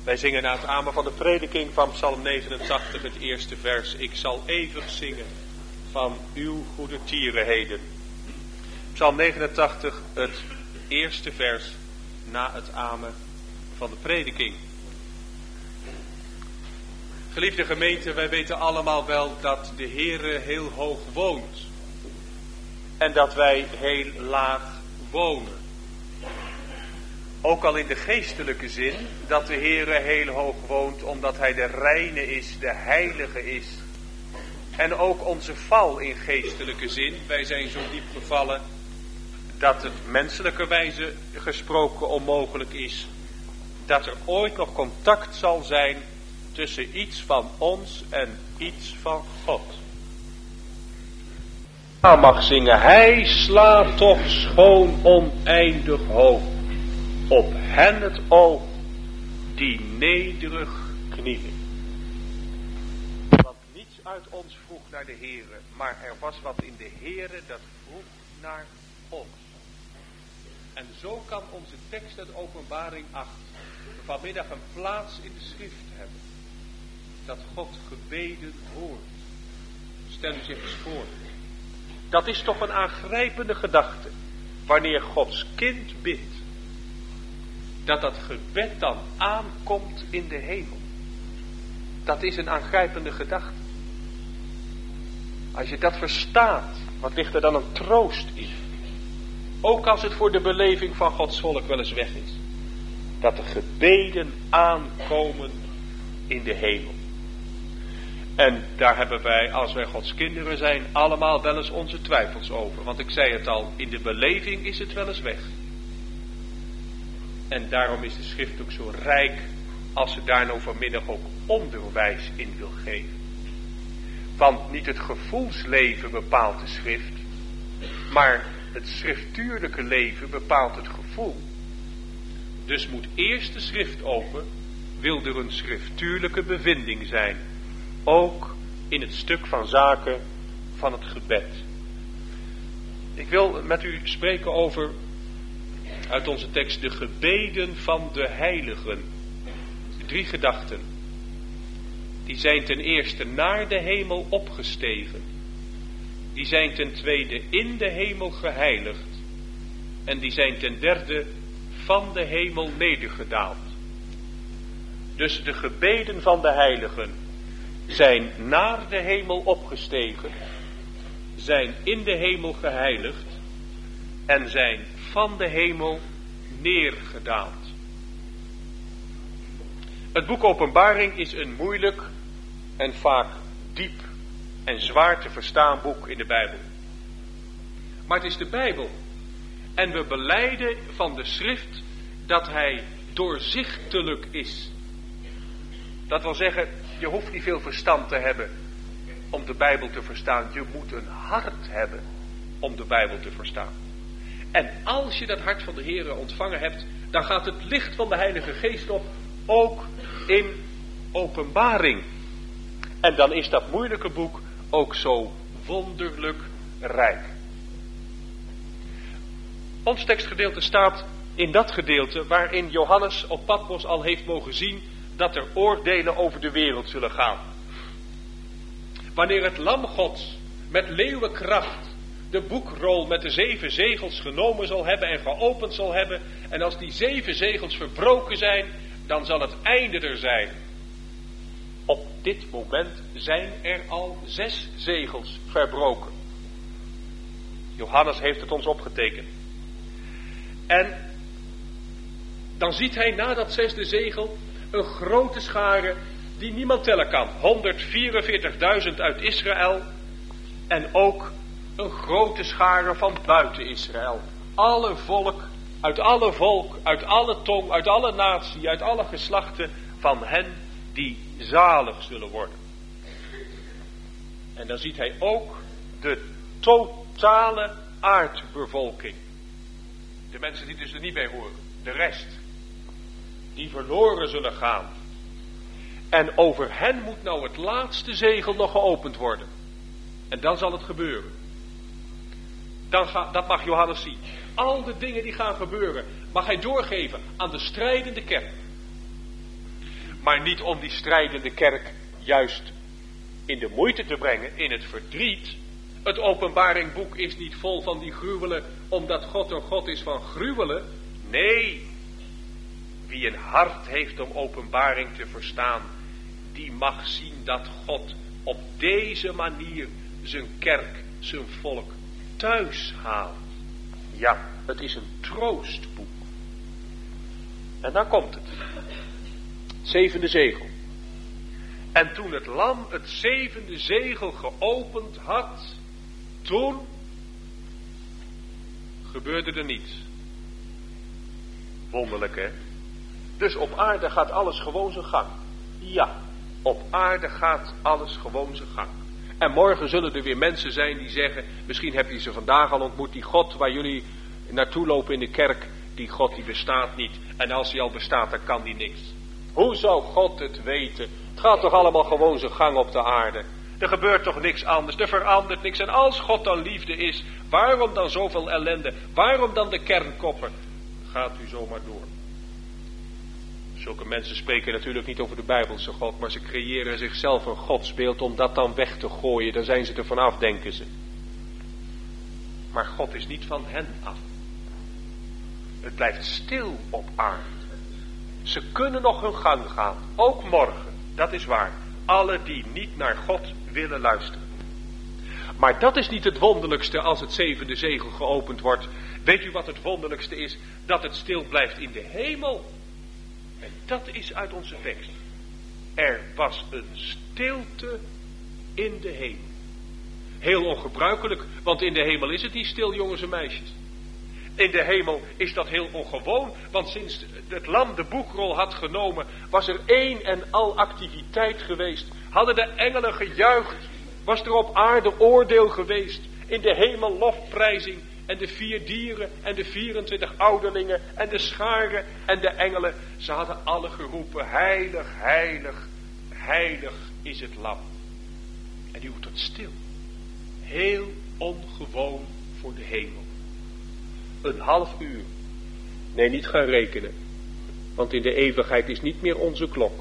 Wij zingen na het amen van de prediking van Psalm 89 het eerste vers. Ik zal eeuwig zingen van uw goede tierenheden. Psalm 89, het eerste vers na het amen van de prediking. Geliefde gemeente, wij weten allemaal wel dat de Heere heel hoog woont. En dat wij heel laag wonen. Ook al in de geestelijke zin, dat de Heere heel hoog woont, omdat Hij de reine is, de heilige is. En ook onze val in geestelijke zin, wij zijn zo diep gevallen, dat het menselijke wijze gesproken onmogelijk is, dat er ooit nog contact zal zijn tussen iets van ons en iets van God. Mag zingen, Hij slaat toch schoon oneindig hoog op hen het oog die nederig knielen. Want niets uit ons vroeg naar de Heere, maar er was wat in de Heere dat vroeg naar ons. En zo kan onze tekst uit Openbaring 8 vanmiddag een plaats in de schrift hebben. Dat God gebeden hoort. Stel u zich eens voor. Dat is toch een aangrijpende gedachte. Wanneer Gods kind bidt. Dat gebed dan aankomt in de hemel. Dat is een aangrijpende gedachte. Als je dat verstaat, wat ligt er dan een troost in? Ook als het voor de beleving van Gods volk wel eens weg is. Dat de gebeden aankomen in de hemel. En daar hebben wij, als wij Gods kinderen zijn, allemaal wel eens onze twijfels over. Want ik zei het al, in de beleving is het wel eens weg. En daarom is de schrift ook zo rijk, als ze daar nou vanmiddag ook onderwijs in wil geven. Want niet het gevoelsleven bepaalt de schrift, maar het schriftuurlijke leven bepaalt het gevoel. Dus moet eerst de schrift open, wil er een schriftuurlijke bevinding zijn. Ook in het stuk van zaken van het gebed. Ik wil met u spreken over, uit onze tekst, de gebeden van de heiligen. 3 gedachten. Die zijn ten eerste naar de hemel opgestegen. Die zijn ten tweede in de hemel geheiligd. En die zijn ten derde van de hemel nedergedaald. Dus de gebeden van de heiligen zijn naar de hemel opgestegen, zijn in de hemel geheiligd en zijn van de hemel neergedaald. Het boek Openbaring is een moeilijk en vaak diep en zwaar te verstaan boek in de Bijbel. Maar het is de Bijbel. En we belijden van de schrift dat hij doorzichtelijk is. Dat wil zeggen, je hoeft niet veel verstand te hebben om de Bijbel te verstaan. Je moet een hart hebben om de Bijbel te verstaan. En als je dat hart van de Heere ontvangen hebt, dan gaat het licht van de Heilige Geest op, ook in Openbaring. En dan is dat moeilijke boek ook zo wonderlijk rijk. Ons tekstgedeelte staat in dat gedeelte waarin Johannes op Patmos al heeft mogen zien dat er oordelen over de wereld zullen gaan. Wanneer het lam Gods met leeuwenkracht de boekrol met de 7 zegels genomen zal hebben en geopend zal hebben, en als die 7 zegels verbroken zijn, dan zal het einde er zijn. Op dit moment zijn er al 6 zegels verbroken. Johannes heeft het ons opgetekend. En dan ziet hij na dat 6e zegel een grote schare die niemand tellen kan. 144.000 uit Israël en ook een grote schare van buiten Israël. Alle volk, uit alle tong, uit alle natie, uit alle geslachten van hen die zalig zullen worden. En dan ziet hij ook de totale aardbevolking. De mensen die dus er niet bij horen. De rest. Die verloren zullen gaan. En over hen moet nou het laatste zegel nog geopend worden. En dan zal het gebeuren. Dat mag Johannes zien. Al de dingen die gaan gebeuren mag hij doorgeven aan de strijdende kerk. Maar niet om die strijdende kerk juist in de moeite te brengen, in het verdriet. Het openbaringboek is niet vol van die gruwelen, omdat God een God is van gruwelen. Nee, wie een hart heeft om openbaring te verstaan, die mag zien dat God op deze manier zijn kerk, zijn volk thuis haalt. Ja, het is een troostboek. En dan komt het. 7e zegel. En toen het lam het 7e zegel geopend had, toen gebeurde er niets. Wonderlijk, hè? Dus op aarde gaat alles gewoon zijn gang. Ja, op aarde gaat alles gewoon zijn gang. En morgen zullen er weer mensen zijn die zeggen, misschien heb je ze vandaag al ontmoet, die God waar jullie naartoe lopen in de kerk, die God die bestaat niet. En als hij al bestaat, dan kan die niks. Hoe zou God het weten? Het gaat toch allemaal gewoon zijn gang op de aarde. Er gebeurt toch niks anders, er verandert niks. En als God dan liefde is, waarom dan zoveel ellende? Waarom dan de kernkoppen? Gaat u zomaar door. Zulke mensen spreken natuurlijk niet over de Bijbelse God, maar ze creëren zichzelf een godsbeeld om dat dan weg te gooien. Daar zijn ze er vanaf, denken ze. Maar God is niet van hen af. Het blijft stil op aarde. Ze kunnen nog hun gang gaan, ook morgen, dat is waar. Alle die niet naar God willen luisteren. Maar dat is niet het wonderlijkste als het 7e zegel geopend wordt. Weet u wat het wonderlijkste is? Dat het stil blijft in de hemel. En dat is uit onze tekst. Er was een stilte in de hemel. Heel ongebruikelijk, want in de hemel is het niet stil, jongens en meisjes. In de hemel is dat heel ongewoon, want sinds het lam de boekrol had genomen, was er één en al activiteit geweest. Hadden de engelen gejuicht, was er op aarde oordeel geweest. In de hemel lofprijzing en de 4 dieren en de 24 ouderlingen en de scharen en de engelen. Ze hadden alle geroepen, heilig, heilig, heilig is het lam. En nu wordt het stil. Heel ongewoon voor de hemel. Een half uur. Nee, niet gaan rekenen. Want in de eeuwigheid is niet meer onze klok.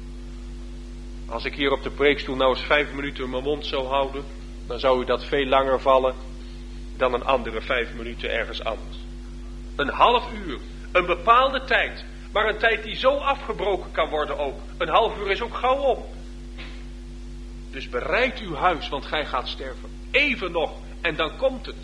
Als ik hier op de preekstoel nou eens 5 minuten mijn mond zou houden, dan zou u dat veel langer vallen dan een andere 5 minuten ergens anders. Een half uur. Een bepaalde tijd. Maar een tijd die zo afgebroken kan worden ook. Een half uur is ook gauw om. Dus bereid uw huis, want gij gaat sterven. Even nog. En dan komt het.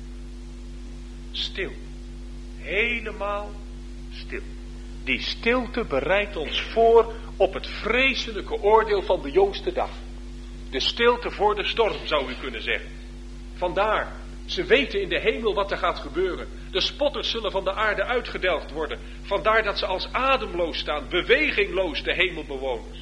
Stil. Helemaal stil. Die stilte bereidt ons voor op het vreselijke oordeel van de jongste dag. De stilte voor de storm, zou u kunnen zeggen. Vandaar, ze weten in de hemel wat er gaat gebeuren. De spotters zullen van de aarde uitgedelgd worden. Vandaar dat ze als ademloos staan, bewegingloos, de hemelbewoners.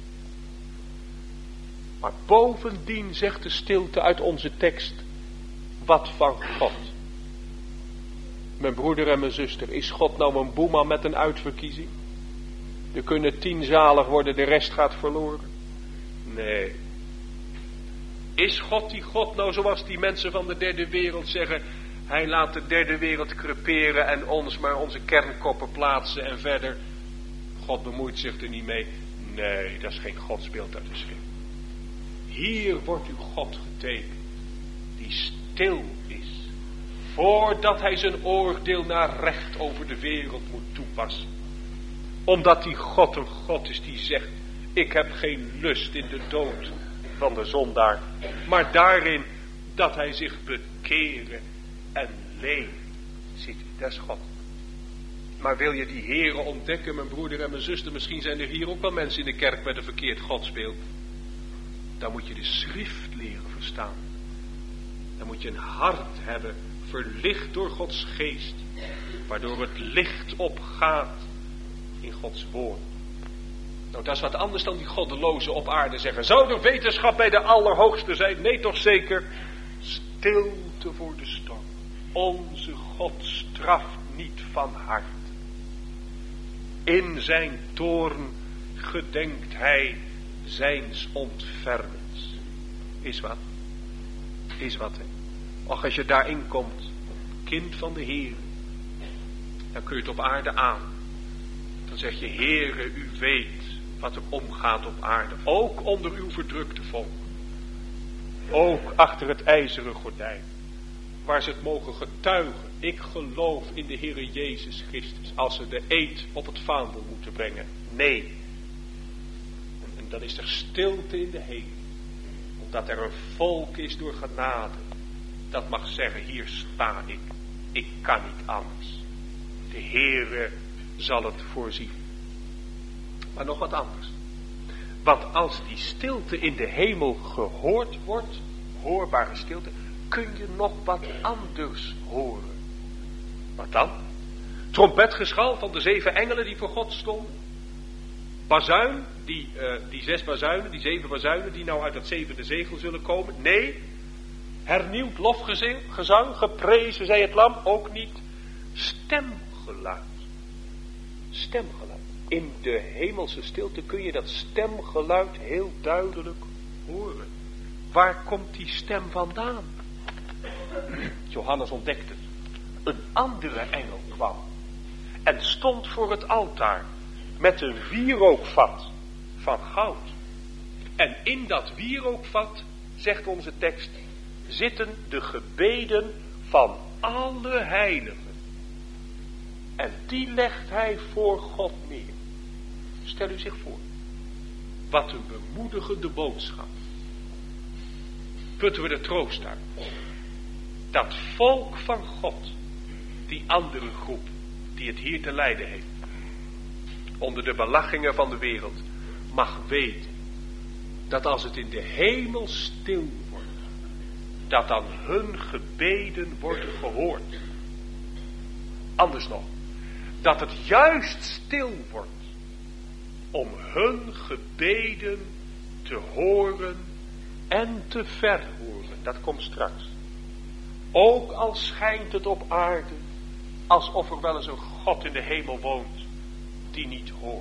Maar bovendien zegt de stilte uit onze tekst, wat van God. Mijn broeder en mijn zuster, is God nou een boeman met een uitverkiezing? Er kunnen 10 zalig worden, de rest gaat verloren. Nee. Is God die God nou zoals die mensen van de derde wereld zeggen, hij laat de derde wereld creperen en ons maar onze kernkoppen plaatsen en verder. God bemoeit zich er niet mee. Nee, dat is geen godsbeeld uit de schrift. Hier wordt uw God getekend, die stil is. Voordat hij zijn oordeel naar recht over de wereld moet toepassen. Omdat die God een God is die zegt, ik heb geen lust in de dood van de zondaar. Maar daarin dat hij zich bekeren en leven. Ziet u, dat is God. Maar wil je die heren ontdekken, mijn broeder en mijn zuster, misschien zijn er hier ook wel mensen in de kerk met een verkeerd godsbeeld. Dan moet je de schrift leren verstaan. Dan moet je een hart hebben, verlicht door Gods geest, waardoor het licht opgaat in Gods woord. Nou, dat is wat anders dan die goddelozen op aarde zeggen. Zou er wetenschap bij de Allerhoogste zijn? Nee, toch zeker. Stilte voor de storm. Onze God straft niet van hart. In zijn toorn gedenkt hij zijns ontfermens. Is wat? Is wat, hè? Och, als je daarin komt, kind van de Heer, dan kun je het op aarde aan. Dan zeg je, Heere, u weet wat er omgaat op aarde. Ook onder uw verdrukte volk. Ook achter het ijzeren gordijn. Waar ze het mogen getuigen. Ik geloof in de Heere Jezus Christus. Als ze de eed op het vaandel moeten brengen. Nee. En dan is er stilte in de hemel. Omdat er een volk is door genade. Dat mag zeggen, hier sta ik. Ik kan niet anders. De Heere zal het voorzien. Maar nog wat anders. Want als die stilte in de hemel gehoord wordt, hoorbare stilte, kun je nog wat anders horen. Wat dan? Trompetgeschal van de 7 engelen die voor God stonden. Bazuin, die 6 bazuinen, die 7 bazuinen die nou uit dat 7e zegel zullen komen. Nee, hernieuwd lofgezang, geprezen zij het lam, ook niet. Stemgeluid. Stemgeluid. In de hemelse stilte kun je dat stemgeluid heel duidelijk horen. Waar komt die stem vandaan? Johannes ontdekte het. Een andere engel kwam en stond voor het altaar met een wierookvat van goud. En in dat wierookvat, zegt onze tekst, zitten de gebeden van alle heiligen. En die legt hij voor God neer. Stel u zich voor. Wat een bemoedigende boodschap. Putten we de troost uit. Dat volk van God, die andere groep, die het hier te lijden heeft, onder de belachingen van de wereld, mag weten, dat als het in de hemel stil wordt, dat dan hun gebeden worden gehoord. Anders nog, dat het juist stil wordt, om hun gebeden te horen en te verhoren. Dat komt straks. Ook al schijnt het op aarde, alsof er wel eens een God in de hemel woont, die niet hoort.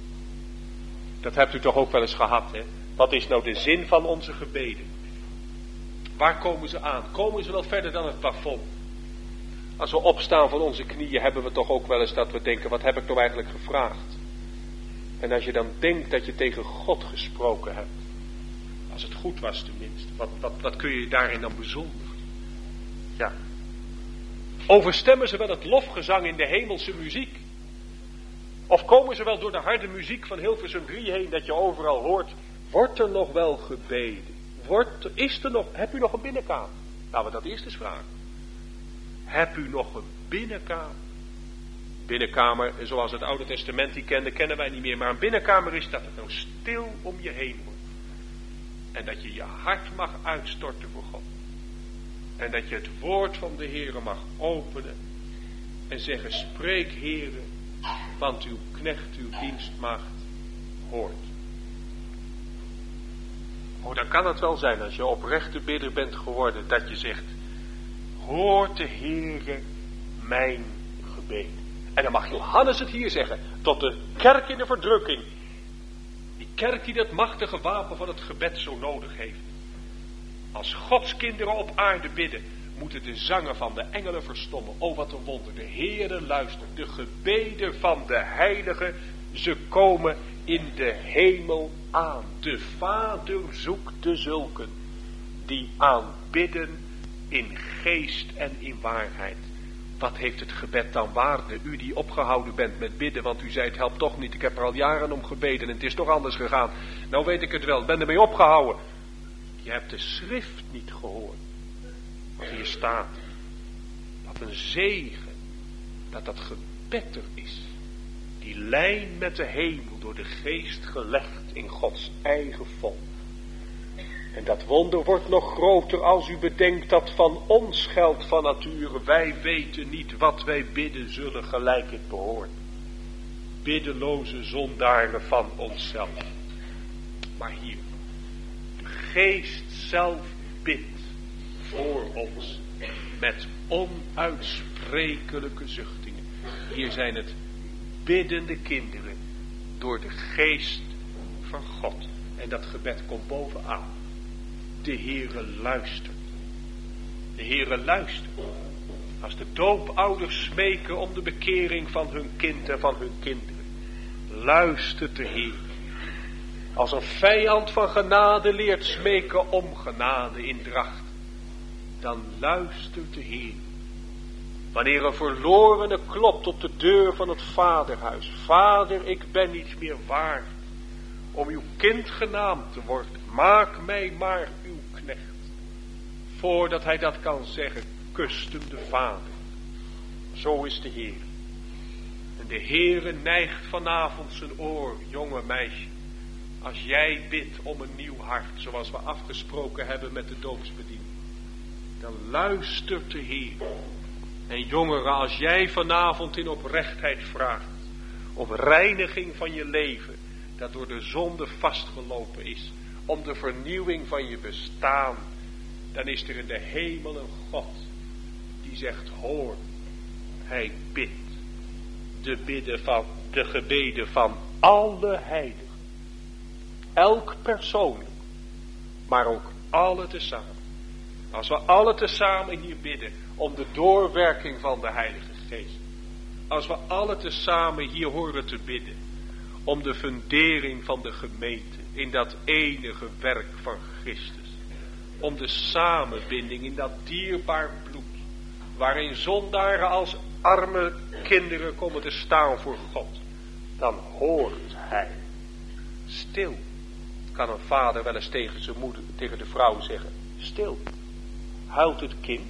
Dat hebt u toch ook wel eens gehad, hè? Wat is nou de zin van onze gebeden? Waar komen ze aan? Komen ze wel verder dan het plafond? Als we opstaan van onze knieën, hebben we toch ook wel eens dat we denken, wat heb ik nou eigenlijk gevraagd? En als je dan denkt dat je tegen God gesproken hebt, als het goed was tenminste, wat kun je daarin dan bezondigen? Ja. Overstemmen ze wel het lofgezang in de hemelse muziek? Of komen ze wel door de harde muziek van Hilversum 3 heen, dat je overal hoort, wordt er nog wel gebeden? Heb u nog een binnenkamer? Laten we dat eerst eens vragen. Heb u nog een binnenkamer? Binnenkamer, zoals het Oude Testament die kende, kennen wij niet meer. Maar een binnenkamer is dat het nou stil om je heen wordt. En dat je je hart mag uitstorten voor God. En dat je het woord van de Heere mag openen. En zeggen, spreek Heere, want uw knecht, uw dienstmaagd hoort. Oh, dan kan het wel zijn als je oprechte bidder bent geworden, dat je zegt, hoort de Heere mijn gebed. En dan mag Johannes het hier zeggen, tot de kerk in de verdrukking. Die kerk die dat machtige wapen van het gebed zo nodig heeft. Als Gods kinderen op aarde bidden, moeten de zangen van de engelen verstommen. Oh, wat een wonder. De Heere luistert. De gebeden van de heiligen, ze komen in de hemel aan. De Vader zoekt de zulken die aanbidden in geest en in waarheid. Wat heeft het gebed dan waarde? U die opgehouden bent met bidden, want u zei het helpt toch niet. Ik heb er al jaren om gebeden en het is toch anders gegaan. Nou weet ik het wel, ik ben ermee opgehouden. Je hebt de schrift niet gehoord. Wat hier staat. Wat een zegen. Dat gebed er is. Die lijn met de hemel door de geest gelegd in Gods eigen volk. En dat wonder wordt nog groter als u bedenkt dat van ons geldt van nature. Wij weten niet wat wij bidden zullen gelijk het behoort. Biddeloze zondaren van onszelf. Maar hier. De geest zelf bidt voor ons. Met onuitsprekelijke zuchtingen. Hier zijn het biddende kinderen. Door de geest van God. En dat gebed komt bovenaan. De Heere luistert. De Heere luistert. Als de doopouders smeken om de bekering van hun kind en van hun kinderen. Luistert de Heer. Als een vijand van genade leert smeken om genade in dracht, dan luistert de Heer. Wanneer een verlorene klopt op de deur van het vaderhuis. Vader, ik ben niet meer waard om uw kind genaamd te worden. Maak mij maar uw knecht. Voordat hij dat kan zeggen, kust hem de vader. Zo is de Heer. En de Heere neigt vanavond zijn oor, jonge meisje. Als jij bidt om een nieuw hart, zoals we afgesproken hebben met de doopsbediening, dan luistert de Heer. En jongeren, als jij vanavond in oprechtheid vraagt om reiniging van je leven, dat door de zonde vastgelopen is, om de vernieuwing van je bestaan, dan is er in de hemel een God die zegt, hoor, hij bidt de gebeden van alle heiligen. Elk persoonlijk, maar ook alle tezamen. Als we alle tezamen hier bidden om de doorwerking van de Heilige Geest. Als we alle tezamen hier horen te bidden om de fundering van de gemeente in dat enige werk van Christus. Om de samenbinding in dat dierbaar bloed, waarin zondaren als arme kinderen komen te staan voor God. Dan hoort hij. Stil. Kan een vader wel eens tegen zijn moeder, tegen de vrouw zeggen. Stil. Huilt het kind?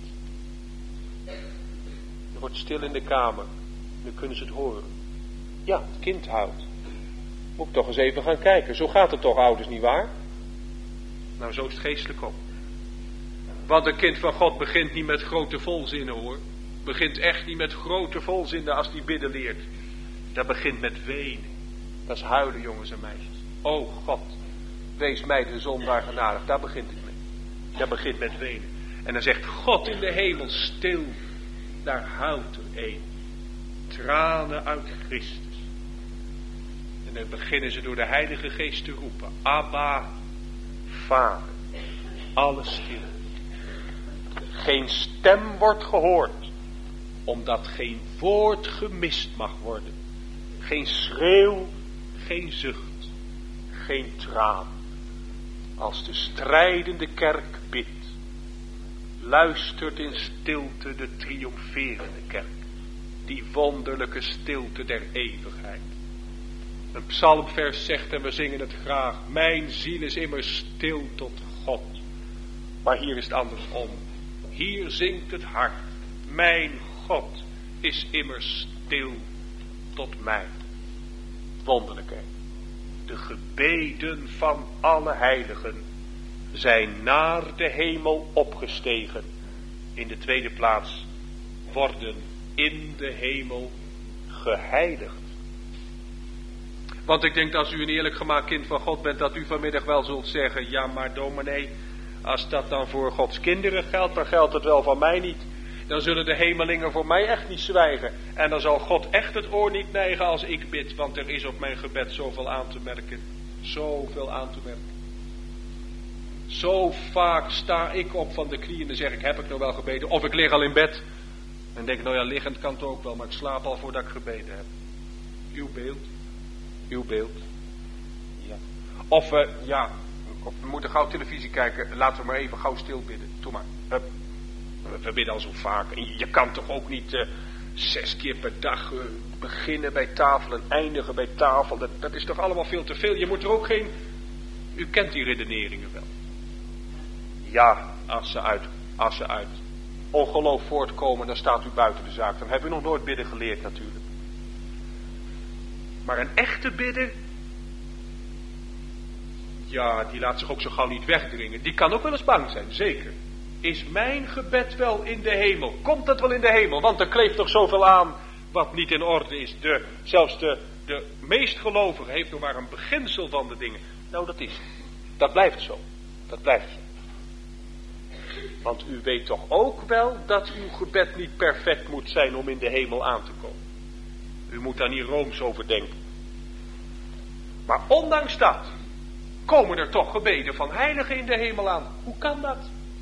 Er wordt stil in de kamer. Dan kunnen ze het horen. Ja, het kind huilt. Moet ik toch eens even gaan kijken. Zo gaat het toch, ouders, niet waar? Nou, zo is het geestelijk op. Want een kind van God begint niet met grote volzinnen, hoor. Begint echt niet met grote volzinnen als die bidden leert. Dat begint met wenen. Dat is huilen, jongens en meisjes. O God, wees mij de zondaar genadig. Daar begint het mee. Dat begint met wenen. En dan zegt God in de hemel, stil. Daar huilt er een. Tranen uit Christus. En dan beginnen ze door de Heilige Geest te roepen. Abba, Vader. Alles stil. Geen stem wordt gehoord. Omdat geen woord gemist mag worden. Geen schreeuw, geen zucht, geen traan. Als de strijdende kerk bidt, luistert in stilte de triomferende kerk. Die wonderlijke stilte der eeuwigheid. Een psalmvers zegt, en we zingen het graag, mijn ziel is immers stil tot God. Maar hier is het andersom. Hier zingt het hart, mijn God is immers stil tot mij. Wonderlijk, hè? De gebeden van alle heiligen zijn naar de hemel opgestegen. In de tweede plaats worden in de hemel geheiligd. Want ik denk dat als u een eerlijk gemaakt kind van God bent, dat u vanmiddag wel zult zeggen, ja maar dominee, als dat dan voor Gods kinderen geldt, dan geldt het wel van mij niet. Dan zullen de hemelingen voor mij echt niet zwijgen. En dan zal God echt het oor niet neigen als ik bid. Want er is op mijn gebed zoveel aan te merken. Zoveel aan te merken. Zo vaak sta ik op van de knieën en zeg ik, heb ik nou wel gebeden? Of ik lig al in bed. En denk, nou ja, liggend kan het ook wel, maar ik slaap al voordat ik gebeden heb. Uw beeld. Uw beeld. Ja. Of we moeten gauw televisie kijken. Laten we maar even gauw stil bidden. Doe maar. Hup. We bidden al zo vaak. En je kan toch ook niet 6 keer per dag beginnen bij tafel en eindigen bij tafel. Dat is toch allemaal veel te veel. Je moet er ook geen... U kent die redeneringen wel. Ja, als ze uit ongeloof voortkomen, dan staat u buiten de zaak. Dan hebben we nog nooit bidden geleerd natuurlijk. Maar een echte bidder, ja, die laat zich ook zo gauw niet wegdringen. Die kan ook wel eens bang zijn, zeker. Is mijn gebed wel in de hemel? Komt dat wel in de hemel? Want er kleeft toch zoveel aan wat niet in orde is. Zelfs de meest gelovige heeft nog maar een beginsel van de dingen. Nou, dat blijft zo. Dat blijft zo. Want u weet toch ook wel dat uw gebed niet perfect moet zijn om in de hemel aan te komen. U moet daar niet rooms over denken. Maar ondanks dat komen er toch gebeden van heiligen in de hemel aan. Hoe kan dat?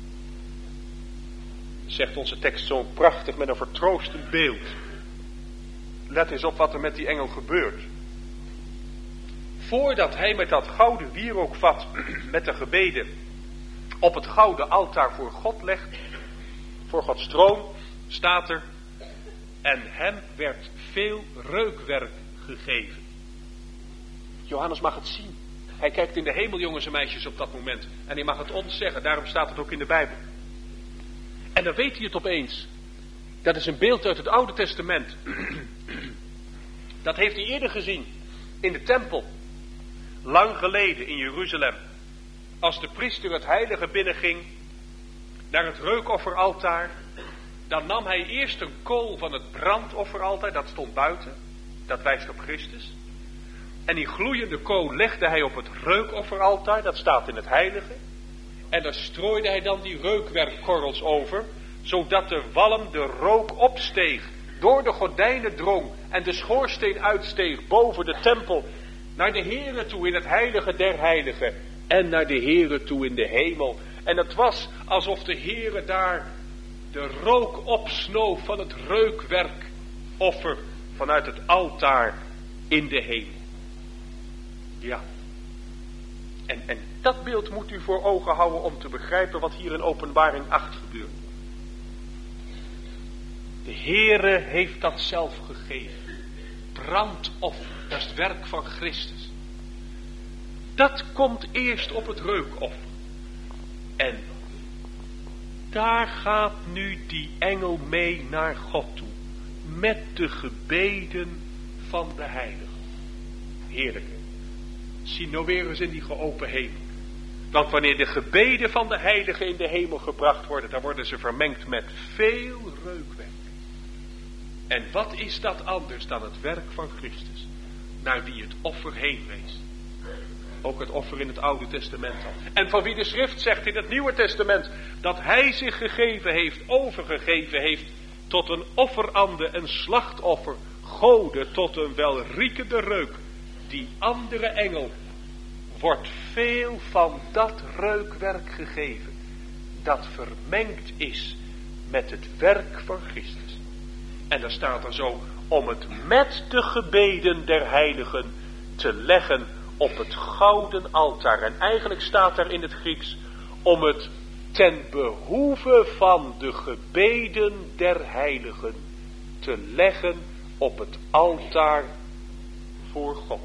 Zegt onze tekst zo prachtig met een vertroostend beeld. Let eens op wat er met die engel gebeurt. voordat hij met dat gouden wierookvat met de gebeden op het gouden altaar voor God legt, voor Gods troon, staat er: en hem werd veel reukwerk gegeven. Johannes mag het zien. Hij kijkt in de hemel, jongens en meisjes, op dat moment. En hij mag het ons zeggen. Daarom staat het ook in de Bijbel. En dan weet hij het opeens. Dat is een beeld uit het Oude Testament. Dat heeft hij eerder gezien. In de tempel. Lang geleden in Jeruzalem. Als de priester het heilige binnenging. Naar het reukofferaltaar. Dan nam hij eerst een kool van het brandofferaltaar. Dat stond buiten. Dat wijst op Christus. En die gloeiende kool legde hij op het reukofferaltaar. Dat staat in het heilige. En daar strooide hij dan die reukwerkkorrels over. Zodat de walm, de rook opsteeg. Door de gordijnen drong. En de schoorsteen uitsteeg boven de tempel. Naar de Here toe in het heilige der heiligen. En naar de Here toe in de hemel. En het was alsof de Here daar de rook opsnoof van het reukwerkoffer. Vanuit het altaar in de hemel. Ja. En dat beeld moet u voor ogen houden om te begrijpen wat hier in Openbaring 8 gebeurt. De Heere heeft dat zelf gegeven. Brandoffer, dat is het werk van Christus. Dat komt eerst op het reukoffer. En daar gaat nu die engel mee naar God toe. Met de gebeden van de heiligen. Heerlijk. Zie nou weer eens in die geopen hemel. Want wanneer de gebeden van de heiligen in de hemel gebracht worden, dan worden ze vermengd met veel reukwerk. En wat is dat anders dan het werk van Christus, naar wie het offer heen wees? Ook het offer in het Oude Testament al. En van wie de schrift zegt in het Nieuwe Testament, dat hij zich gegeven heeft, overgegeven heeft, tot een offerande, een slachtoffer, gode tot een welriekende reuk. Die andere engel wordt veel van dat reukwerk gegeven, dat vermengd is met het werk van Christus. En dan staat er zo, om het met de gebeden der heiligen te leggen op het gouden altaar. En eigenlijk staat er in het Grieks, om het ten behoeve van de gebeden der heiligen te leggen op het altaar voor God.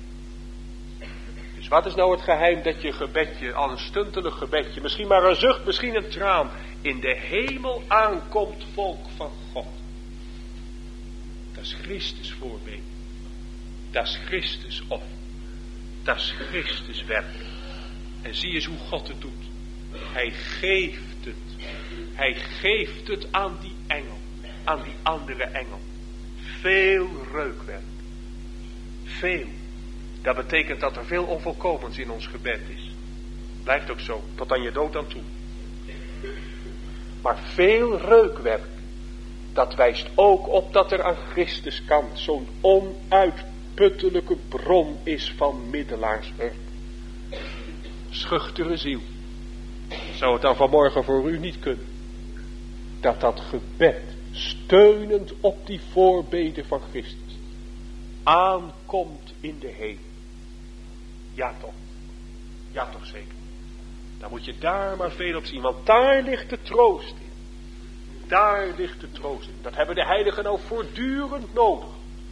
Dus wat is nou het geheim dat je gebedje, al een stuntelig gebedje, misschien maar een zucht, misschien een traan, in de hemel aankomt, volk van God? Dat is Christus voorbeeld. Dat is Christus offer. Dat is Christus werk. En zie eens hoe God het doet. Hij geeft het. Hij geeft het aan die engel. Aan die andere engel. Veel reukwerk. Veel. Dat betekent dat er veel onvolkomens in ons gebed is. Blijft ook zo. Tot aan je dood aan toe. Maar veel reukwerk. Dat wijst ook op dat er aan Christus kant zo'n onuitputtelijke bron is van middelaarswerk. Schuchtere ziel. Zou het dan vanmorgen voor u niet kunnen? Dat gebed, steunend op die voorbeden van Christus, aankomt in de hemel. Ja toch. Ja toch zeker. Dan moet je daar maar veel op zien. Want daar ligt de troost in. Daar ligt de troost in. Dat hebben de heiligen nou voortdurend nodig.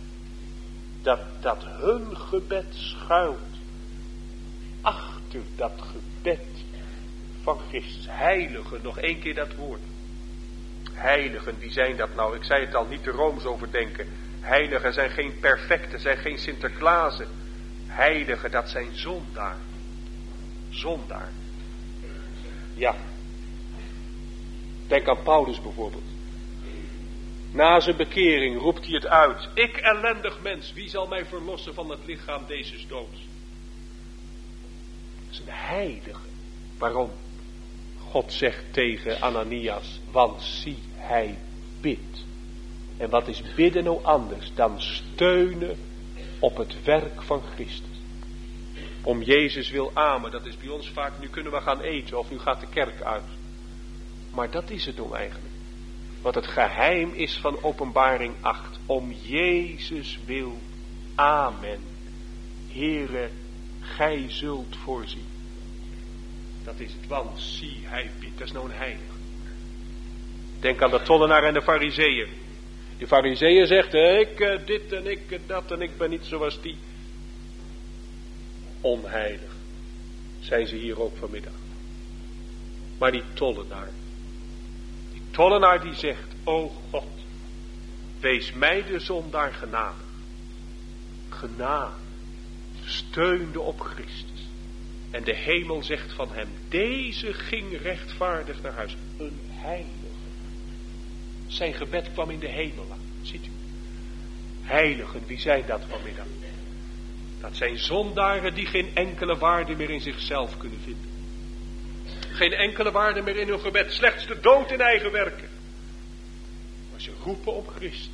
Dat hun gebed schuilt achter dat gebed van Christus. Heiligen, nog één keer dat woord. Heiligen, wie zijn dat nou? Ik zei het al, niet te rooms overdenken. Heiligen zijn geen perfecten, zijn geen Sinterklaasen. Heiligen, dat zijn zondaar. Zondaar. Ja. Denk aan Paulus bijvoorbeeld. Na zijn bekering roept hij het uit. Ik ellendig mens, wie zal mij verlossen van het lichaam deze doods? Dat is een heilige. Waarom? God zegt tegen Ananias, want zie, hij bidt. En wat is bidden nou anders dan steunen op het werk van Christus? Om Jezus wil amen, dat is bij ons vaak, nu kunnen we gaan eten of nu gaat de kerk uit. Maar dat is het nou eigenlijk. Wat het geheim is van Openbaring 8. Om Jezus wil, amen. Heere, gij zult voorzien. Dat is het, want zie, hij biedt. Dat is nou een heilige. Denk aan de tollenaar en de farizeeën. De farizeeën zegt, ik dit en ik dat en ik ben niet zoals die. Onheilig zijn ze hier ook vanmiddag. Maar die tollenaar die zegt, o God, wees mij de zondaar genadig. Genade, steunde op Christus. En de hemel zegt van hem, deze ging rechtvaardig naar huis. Een heilige. Zijn gebed kwam in de hemel aan, ziet u. Heiligen, wie zijn dat vanmiddag? Dat zijn zondaren die geen enkele waarde meer in zichzelf kunnen vinden. Geen enkele waarde meer in hun gebed, slechts de dood in eigen werken. Maar ze roepen om Christus.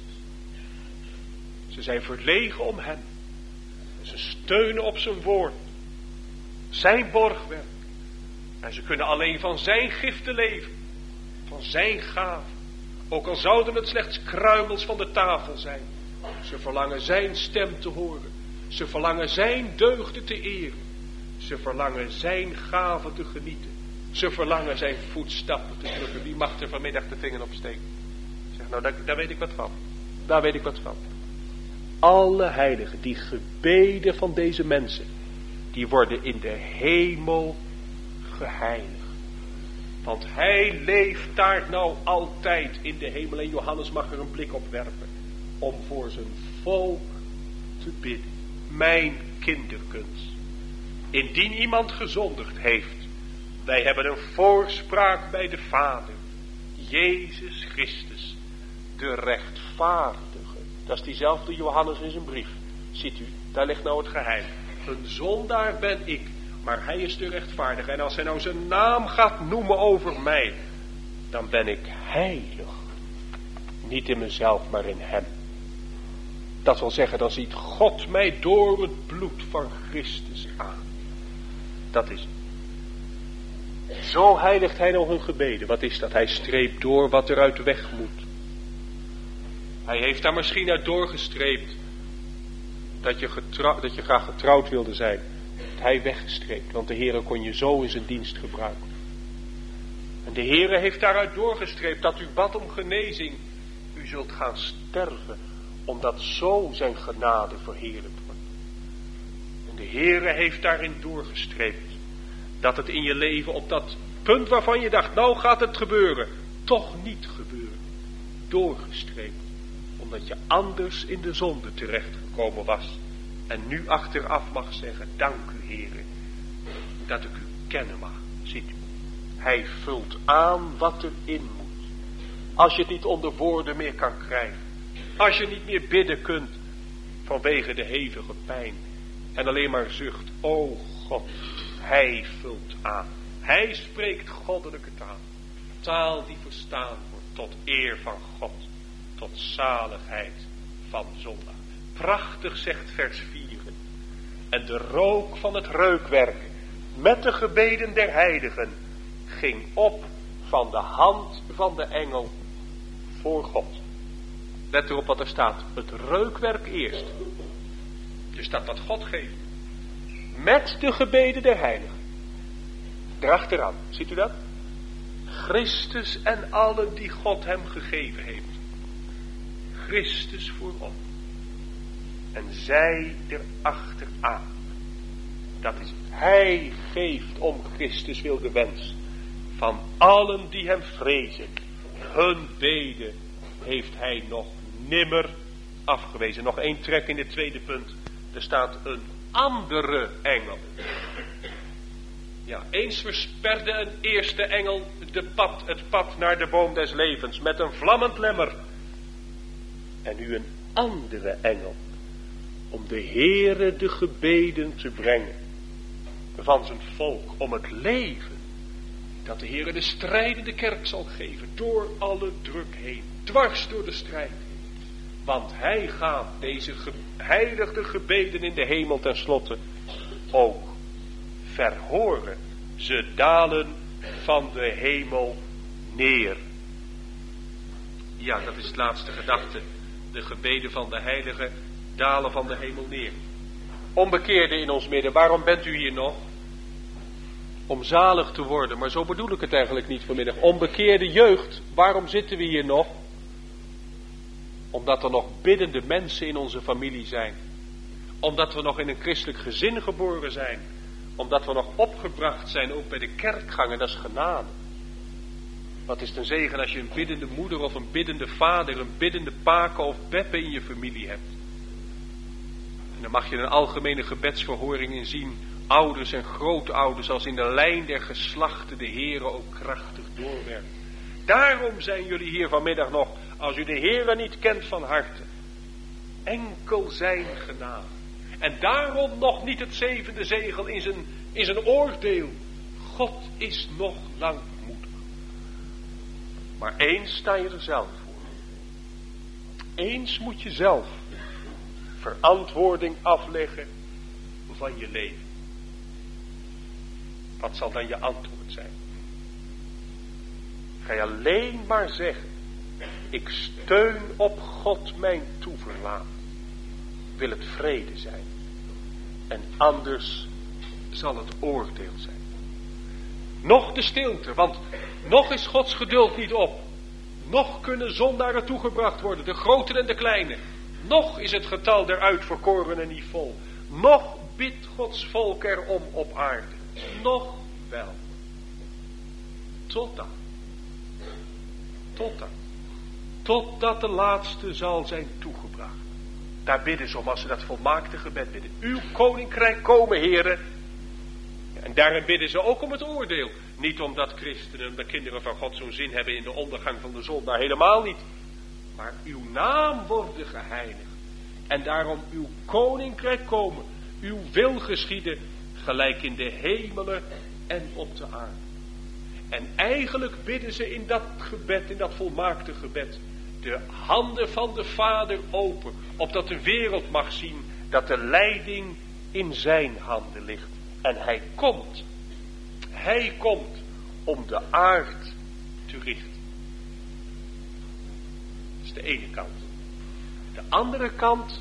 Ze zijn verlegen om hem. Ze steunen op zijn woord. Zijn borgwerk. En ze kunnen alleen van zijn giften leven. Van zijn gaven. Ook al zouden het slechts kruimels van de tafel zijn. Ze verlangen zijn stem te horen. Ze verlangen zijn deugden te eren. Ze verlangen zijn gaven te genieten. Ze verlangen zijn voetstappen te drukken. Wie mag er vanmiddag de vinger opsteken? Zeg, nou, daar weet ik wat van. Daar weet ik wat van. Alle heiligen, die gebeden van deze mensen, die worden in de hemel geheiligd. Want hij leeft daar nou altijd in de hemel. En Johannes mag er een blik op werpen. Om voor zijn volk te bidden. Mijn kinderkens. Indien iemand gezondigd heeft. Wij hebben een voorspraak bij de Vader. Jezus Christus. De rechtvaardige. Dat is diezelfde Johannes in zijn brief. Ziet u, daar ligt nou het geheim. Een zondaar ben ik. Maar hij is de rechtvaardige. En als hij nou zijn naam gaat noemen over mij. Dan ben ik heilig. Niet in mezelf, maar in hem. Dat wil zeggen, dan ziet God mij door het bloed van Christus aan. Dat is het. Zo heiligt hij nou hun gebeden. Wat is dat? Hij streept door wat er uit de weg moet. Hij heeft daar misschien uit doorgestreept. Dat je graag getrouwd wilde zijn. Dat hij weggestreept. Want de Heere kon je zo in zijn dienst gebruiken. En de Heere heeft daaruit doorgestreept dat u bad om genezing. U zult gaan sterven. Omdat zo zijn genade verheerlijkt wordt. En de Heere heeft daarin doorgestreept. Dat het in je leven op dat punt waarvan je dacht, nou gaat het gebeuren. Toch niet gebeuren. Doorgestreept. Omdat je anders in de zonde terechtgekomen was. En nu achteraf mag zeggen, dank u Heere. Dat ik u kennen mag. Ziet u. Hij vult aan wat erin moet. Als je het niet onder woorden meer kan krijgen. Als je niet meer bidden kunt. Vanwege de hevige pijn. En alleen maar zucht. O God. Hij vult aan. Hij spreekt goddelijke taal. Taal die verstaan wordt. Tot eer van God. Tot zaligheid van zondaar. Prachtig zegt vers 4. En de rook van het reukwerk. Met de gebeden der heiligen. Ging op van de hand van de engel. Voor God. Let erop wat er staat. Het reukwerk eerst. Dus dat wat God geeft. Met de gebeden der heiligen. Daarachteraan. Ziet u dat? Christus en allen die God hem gegeven heeft. Christus voorop. En zij erachteraan. Dat is het. Hij geeft om Christus wil de wens. Van allen die hem vrezen. Hun beden heeft hij nog nimmer afgewezen. Nog één trek in het tweede punt. Er staat een andere engel. Ja, eens versperde een eerste engel het pad naar de boom des levens met een vlammend lemmer. En nu een andere engel. Om de Heere de gebeden te brengen. Van zijn volk. Om het leven. Dat de Heere de strijdende kerk zal geven. Door alle druk heen. Dwars door de strijd heen. Want hij gaat deze geheiligde gebeden in de hemel tenslotte ook verhoren. Ze dalen van de hemel neer. Ja, dat is het laatste gedachte. De gebeden van de heiligen dalen van de hemel neer. Onbekeerden in ons midden, waarom bent u hier nog? Om zalig te worden, maar zo bedoel ik het eigenlijk niet vanmiddag. Onbekeerde jeugd, waarom zitten we hier nog? Omdat er nog biddende mensen in onze familie zijn. Omdat we nog in een christelijk gezin geboren zijn. Omdat we nog opgebracht zijn, ook bij de kerkgangen, dat is genade. Wat is het een zegen als je een biddende moeder of een biddende vader, een biddende pake of beppe in je familie hebt. En dan mag je een algemene gebedsverhoring in zien. Ouders en grootouders als in de lijn der geslachten de Heere ook krachtig doorwerkt. Daarom zijn jullie hier vanmiddag nog, als u de Heere niet kent van harte. Enkel zijn genade. En daarom nog niet het zevende zegel in zijn oordeel. God is nog langmoedig. Maar eens sta je er zelf voor. Eens moet je zelf verantwoording afleggen van je leven. Wat zal dan je antwoord zijn? Ga je alleen maar zeggen, ik steun op God mijn toeverlaat. Wil het vrede zijn. En anders zal het oordeel zijn. Nog de stilte, want nog is Gods geduld niet op. Nog kunnen zondaren toegebracht worden, de grote en de kleine. Nog is het getal der uitverkorenen niet vol. Nog bidt Gods volk erom op aarde. Nog wel. Totdat. Totdat de laatste zal zijn toegebracht. Daar bidden ze om als ze dat volmaakte gebed bidden. Uw koninkrijk komen, heren. En daarin bidden ze ook om het oordeel. Niet omdat christenen, de kinderen van God, zo'n zin hebben in de ondergang van de zon. Nou, helemaal niet. Maar uw naam worden geheiligd. En daarom uw koninkrijk komen. Uw wil geschieden, gelijk in de hemelen en op de aarde. En eigenlijk bidden ze in dat gebed, in dat volmaakte gebed, de handen van de Vader open, opdat de wereld mag zien dat de leiding in zijn handen ligt. En hij komt om de aard te richten. Dat is de ene kant. De andere kant,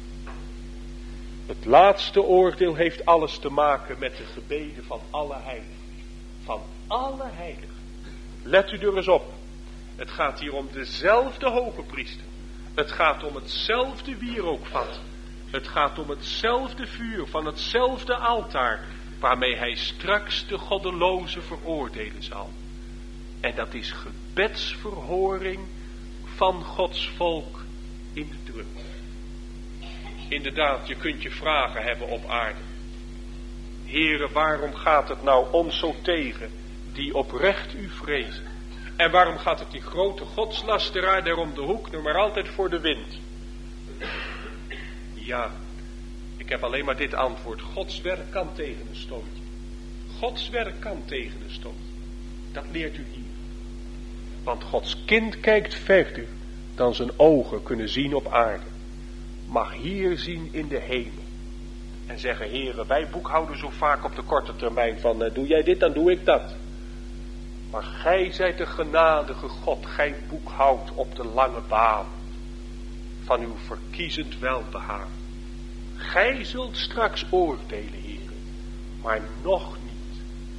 het laatste oordeel heeft alles te maken met de gebeden van alle heiligen. Van alle heiligen. Let u er eens op. Het gaat hier om dezelfde hoge priester. Het gaat om hetzelfde wierookvat. Het gaat om hetzelfde vuur van hetzelfde altaar, waarmee hij straks de goddeloze veroordelen zal. En dat is gebedsverhoring van Gods volk in de druk. Inderdaad, je kunt je vragen hebben op aarde. Heere, waarom gaat het nou ons zo tegen, die oprecht u vrezen? En waarom gaat het die grote godslasteraar daar om de hoek, nog maar altijd voor de wind? Ja, ik heb alleen maar dit antwoord. Gods werk kan tegen een stoot. Gods werk kan tegen een stoot. Dat leert u hier. Want Gods kind kijkt verder dan zijn ogen kunnen zien op aarde. Mag hier zien in de hemel. En zeggen, Heere, wij boekhouden zo vaak op de korte termijn van, doe jij dit, dan doe ik dat. Maar gij zijt de genadige God, gij boekhoudt op de lange baan van uw verkiezend welbehagen. Gij zult straks oordelen, Heere, maar nog niet.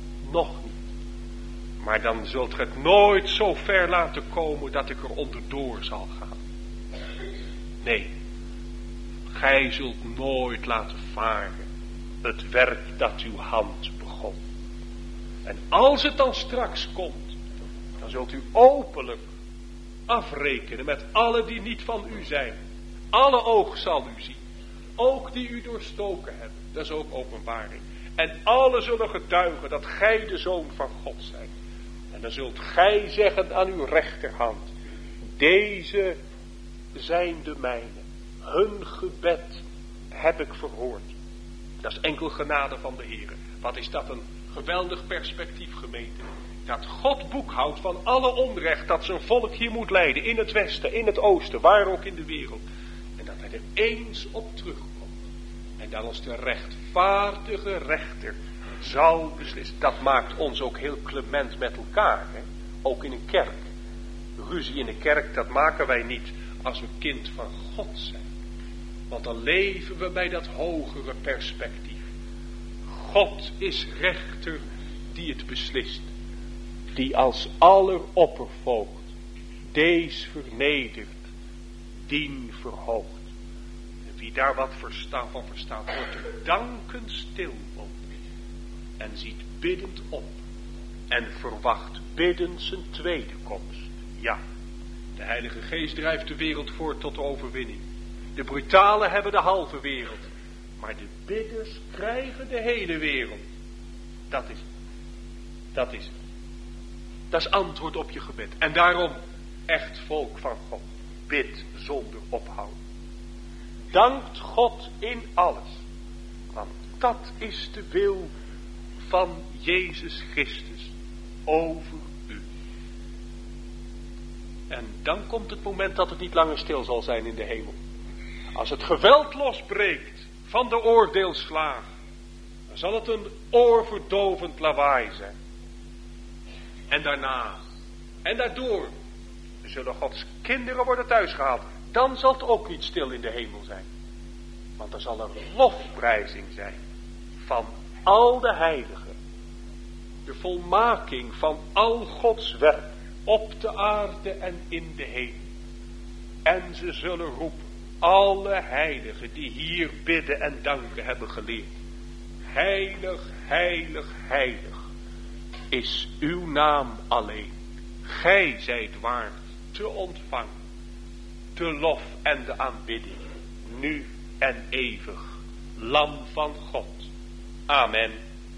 Maar dan zult gij het nooit zo ver laten komen dat ik er onderdoor zal gaan. Nee, gij zult nooit laten varen het werk dat uw hand begon. En als het dan straks komt, dan zult u openlijk afrekenen met alle die niet van u zijn. Alle oog zal u zien. Ook die u doorstoken hebben. Dat is ook openbaring. En alle zullen getuigen dat gij de Zoon van God zijt. En dan zult gij zeggen aan uw rechterhand, deze zijn de mijne. Hun gebed heb ik verhoord. Dat is enkel genade van de Heer. Wat is dat een geweldig perspectief, gemeente. Dat God boekhoudt van alle onrecht dat zijn volk hier moet lijden. In het westen, in het oosten, waar ook in de wereld. En dat hij er eens op terugkomt. En dan als de rechtvaardige rechter zal beslissen. Dat maakt ons ook heel clement met elkaar. Hè? Ook in een kerk. Ruzie in de kerk, dat maken wij niet als we kind van God zijn. Want dan leven we bij dat hogere perspectief. God is rechter die het beslist. Die als alleroppervoogd dees vernedert, dien verhoogt. En wie daar wat van verstaat, wordt er dankend stil op. En ziet biddend op. En verwacht biddend zijn tweede komst. Ja, de Heilige Geest drijft de wereld voort tot de overwinning. De brutalen hebben de halve wereld. Maar de bidders krijgen de hele wereld. Dat is antwoord op je gebed. En daarom, echt volk van God, bid zonder ophouden. Dankt God in alles. Want dat is de wil van Jezus Christus over u. En dan komt het moment dat het niet langer stil zal zijn in de hemel. Als het geweld losbreekt van de oordeelsslaag, dan zal het een oorverdovend lawaai zijn. En daarna en daardoor zullen Gods kinderen worden thuisgehaald. Dan zal het ook niet stil in de hemel zijn. Want er zal een lofprijzing zijn van al de heiligen. De volmaking van al Gods werk op de aarde en in de hemel. En ze zullen roepen, alle heiligen die hier bidden en danken hebben geleerd. Heilig, heilig, heilig is uw naam alleen. Gij zijt waard te ontvangen, de lof en de aanbidding, nu en eeuwig, Lam van God. Amen.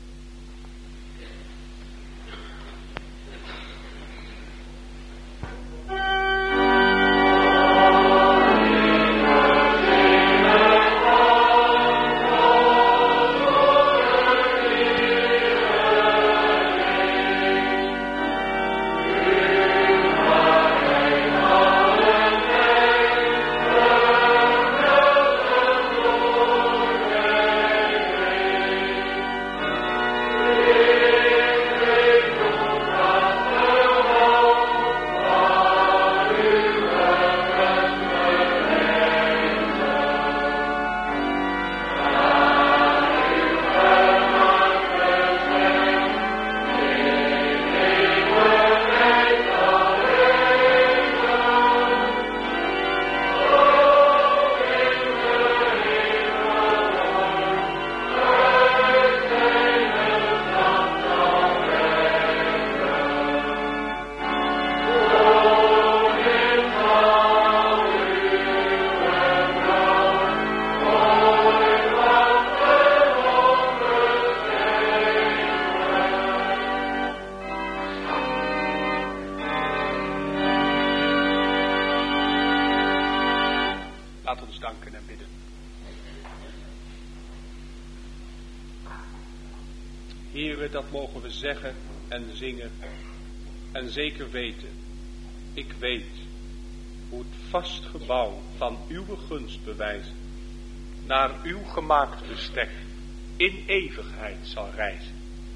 Dat mogen we zeggen en zingen en zeker weten. Ik weet hoe het vast gebouw van uw gunst bewijzen naar uw gemaakt bestek in eeuwigheid zal reizen.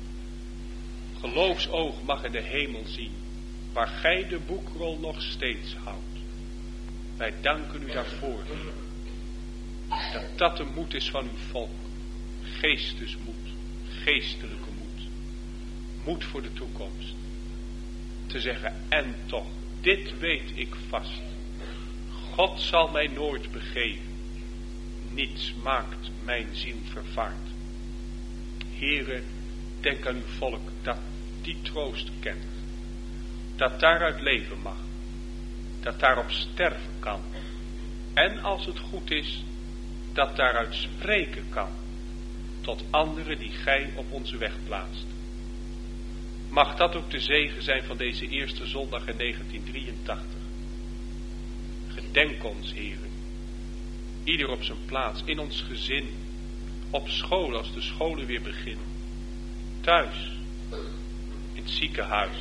Geloofsoog mag in de hemel zien waar gij de boekrol nog steeds houdt. Wij danken u daarvoor dat dat de moed is van uw volk. Geestesmoed, geestelijke moed. Moed voor de toekomst. Te zeggen, en toch, dit weet ik vast. God zal mij nooit begeven. Niets maakt mijn ziel vervaard. Heere, denk aan uw volk dat die troost kent. Dat daaruit leven mag. Dat daarop sterven kan. En als het goed is, dat daaruit spreken kan. Tot anderen die gij op onze weg plaatst. Mag dat ook de zegen zijn van deze eerste zondag in 1983. Gedenk ons, Heere. Ieder op zijn plaats, in ons gezin, op school als de scholen weer beginnen. Thuis, in het ziekenhuis,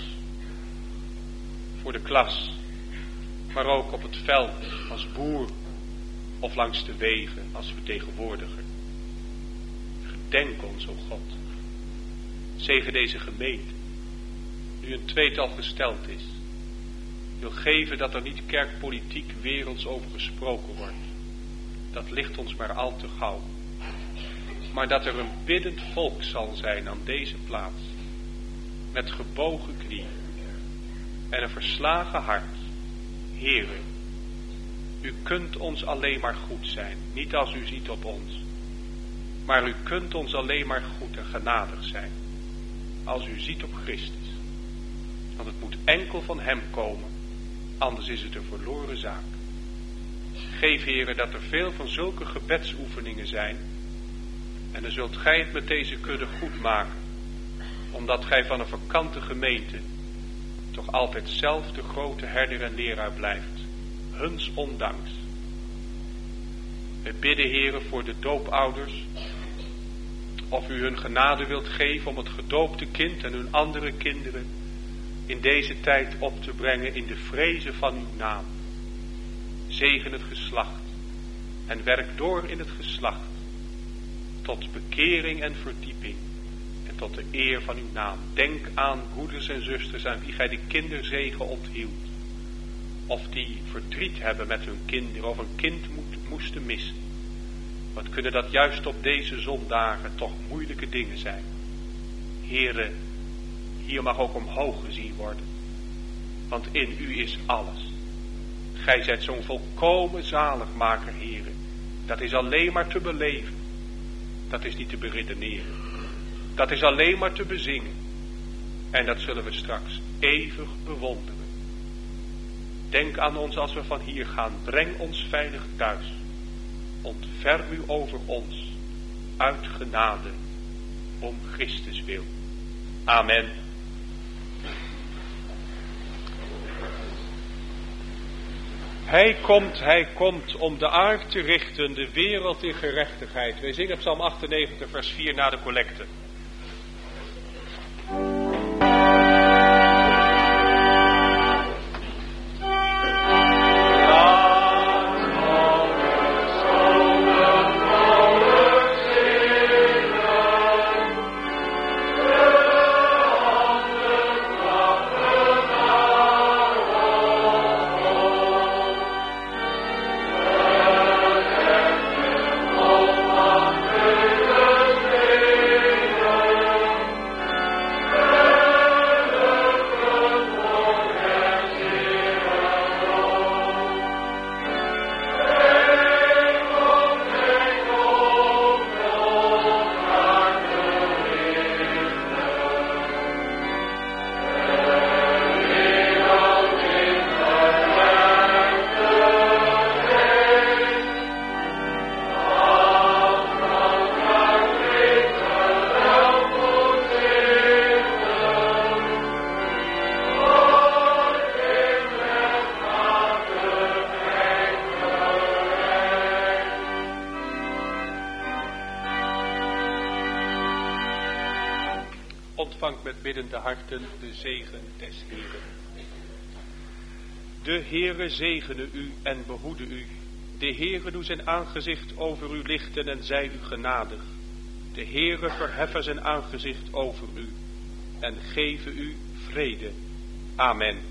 voor de klas, maar ook op het veld als boer of langs de wegen als vertegenwoordiger. Gedenk ons, o God. Zegen deze gemeente. Nu een tweetal gesteld is. Wil geven dat er niet kerkpolitiek werelds over gesproken wordt. dat ligt ons maar al te gauw. Maar dat er een biddend volk zal zijn aan deze plaats, met gebogen knie en een verslagen hart. Heere, u kunt ons alleen maar goed zijn, niet als u ziet op ons, maar u kunt ons alleen maar goed en genadig zijn, als u ziet op Christus. Want het moet enkel van hem komen, anders is het een verloren zaak. Geef, Heere, dat er veel van zulke gebedsoefeningen zijn, en dan zult gij het met deze kudde goed maken, omdat gij van een vakante gemeente toch altijd zelf de grote herder en leraar blijft, huns ondanks. We bidden, Heere, voor de doopouders, of u hun genade wilt geven om het gedoopte kind en hun andere kinderen in deze tijd op te brengen in de vrezen van uw naam. Zegen het geslacht en werk door in het geslacht, tot bekering en verdieping en tot de eer van uw naam. Denk aan broeders en zusters aan wie gij de kinderzegen onthield, of die verdriet hebben met hun kinderen of een kind moesten missen. Wat kunnen dat juist op deze zondagen toch moeilijke dingen zijn. Heere, hier mag ook omhoog gezien worden, want in u is alles. Gij zijt zo'n volkomen zaligmaker, Heere. Dat is alleen maar te beleven. Dat is niet te beredeneren. Dat is alleen maar te bezingen. En dat zullen we straks eeuwig bewonderen. Denk aan ons als we van hier gaan. Breng ons veilig thuis. Ontferm u over ons. Uit genade. Om Christus wil. Amen. Hij komt om de aard te richten, de wereld in gerechtigheid. Wij zingen Psalm 98 vers 4 na de collecte. Ontvangt met biddende harten de zegen des Heeren. De Heere zegene u en behoede u. De Heere doe zijn aangezicht over u lichten en zij u genadig. De Heere verheffen zijn aangezicht over u en geven u vrede. Amen.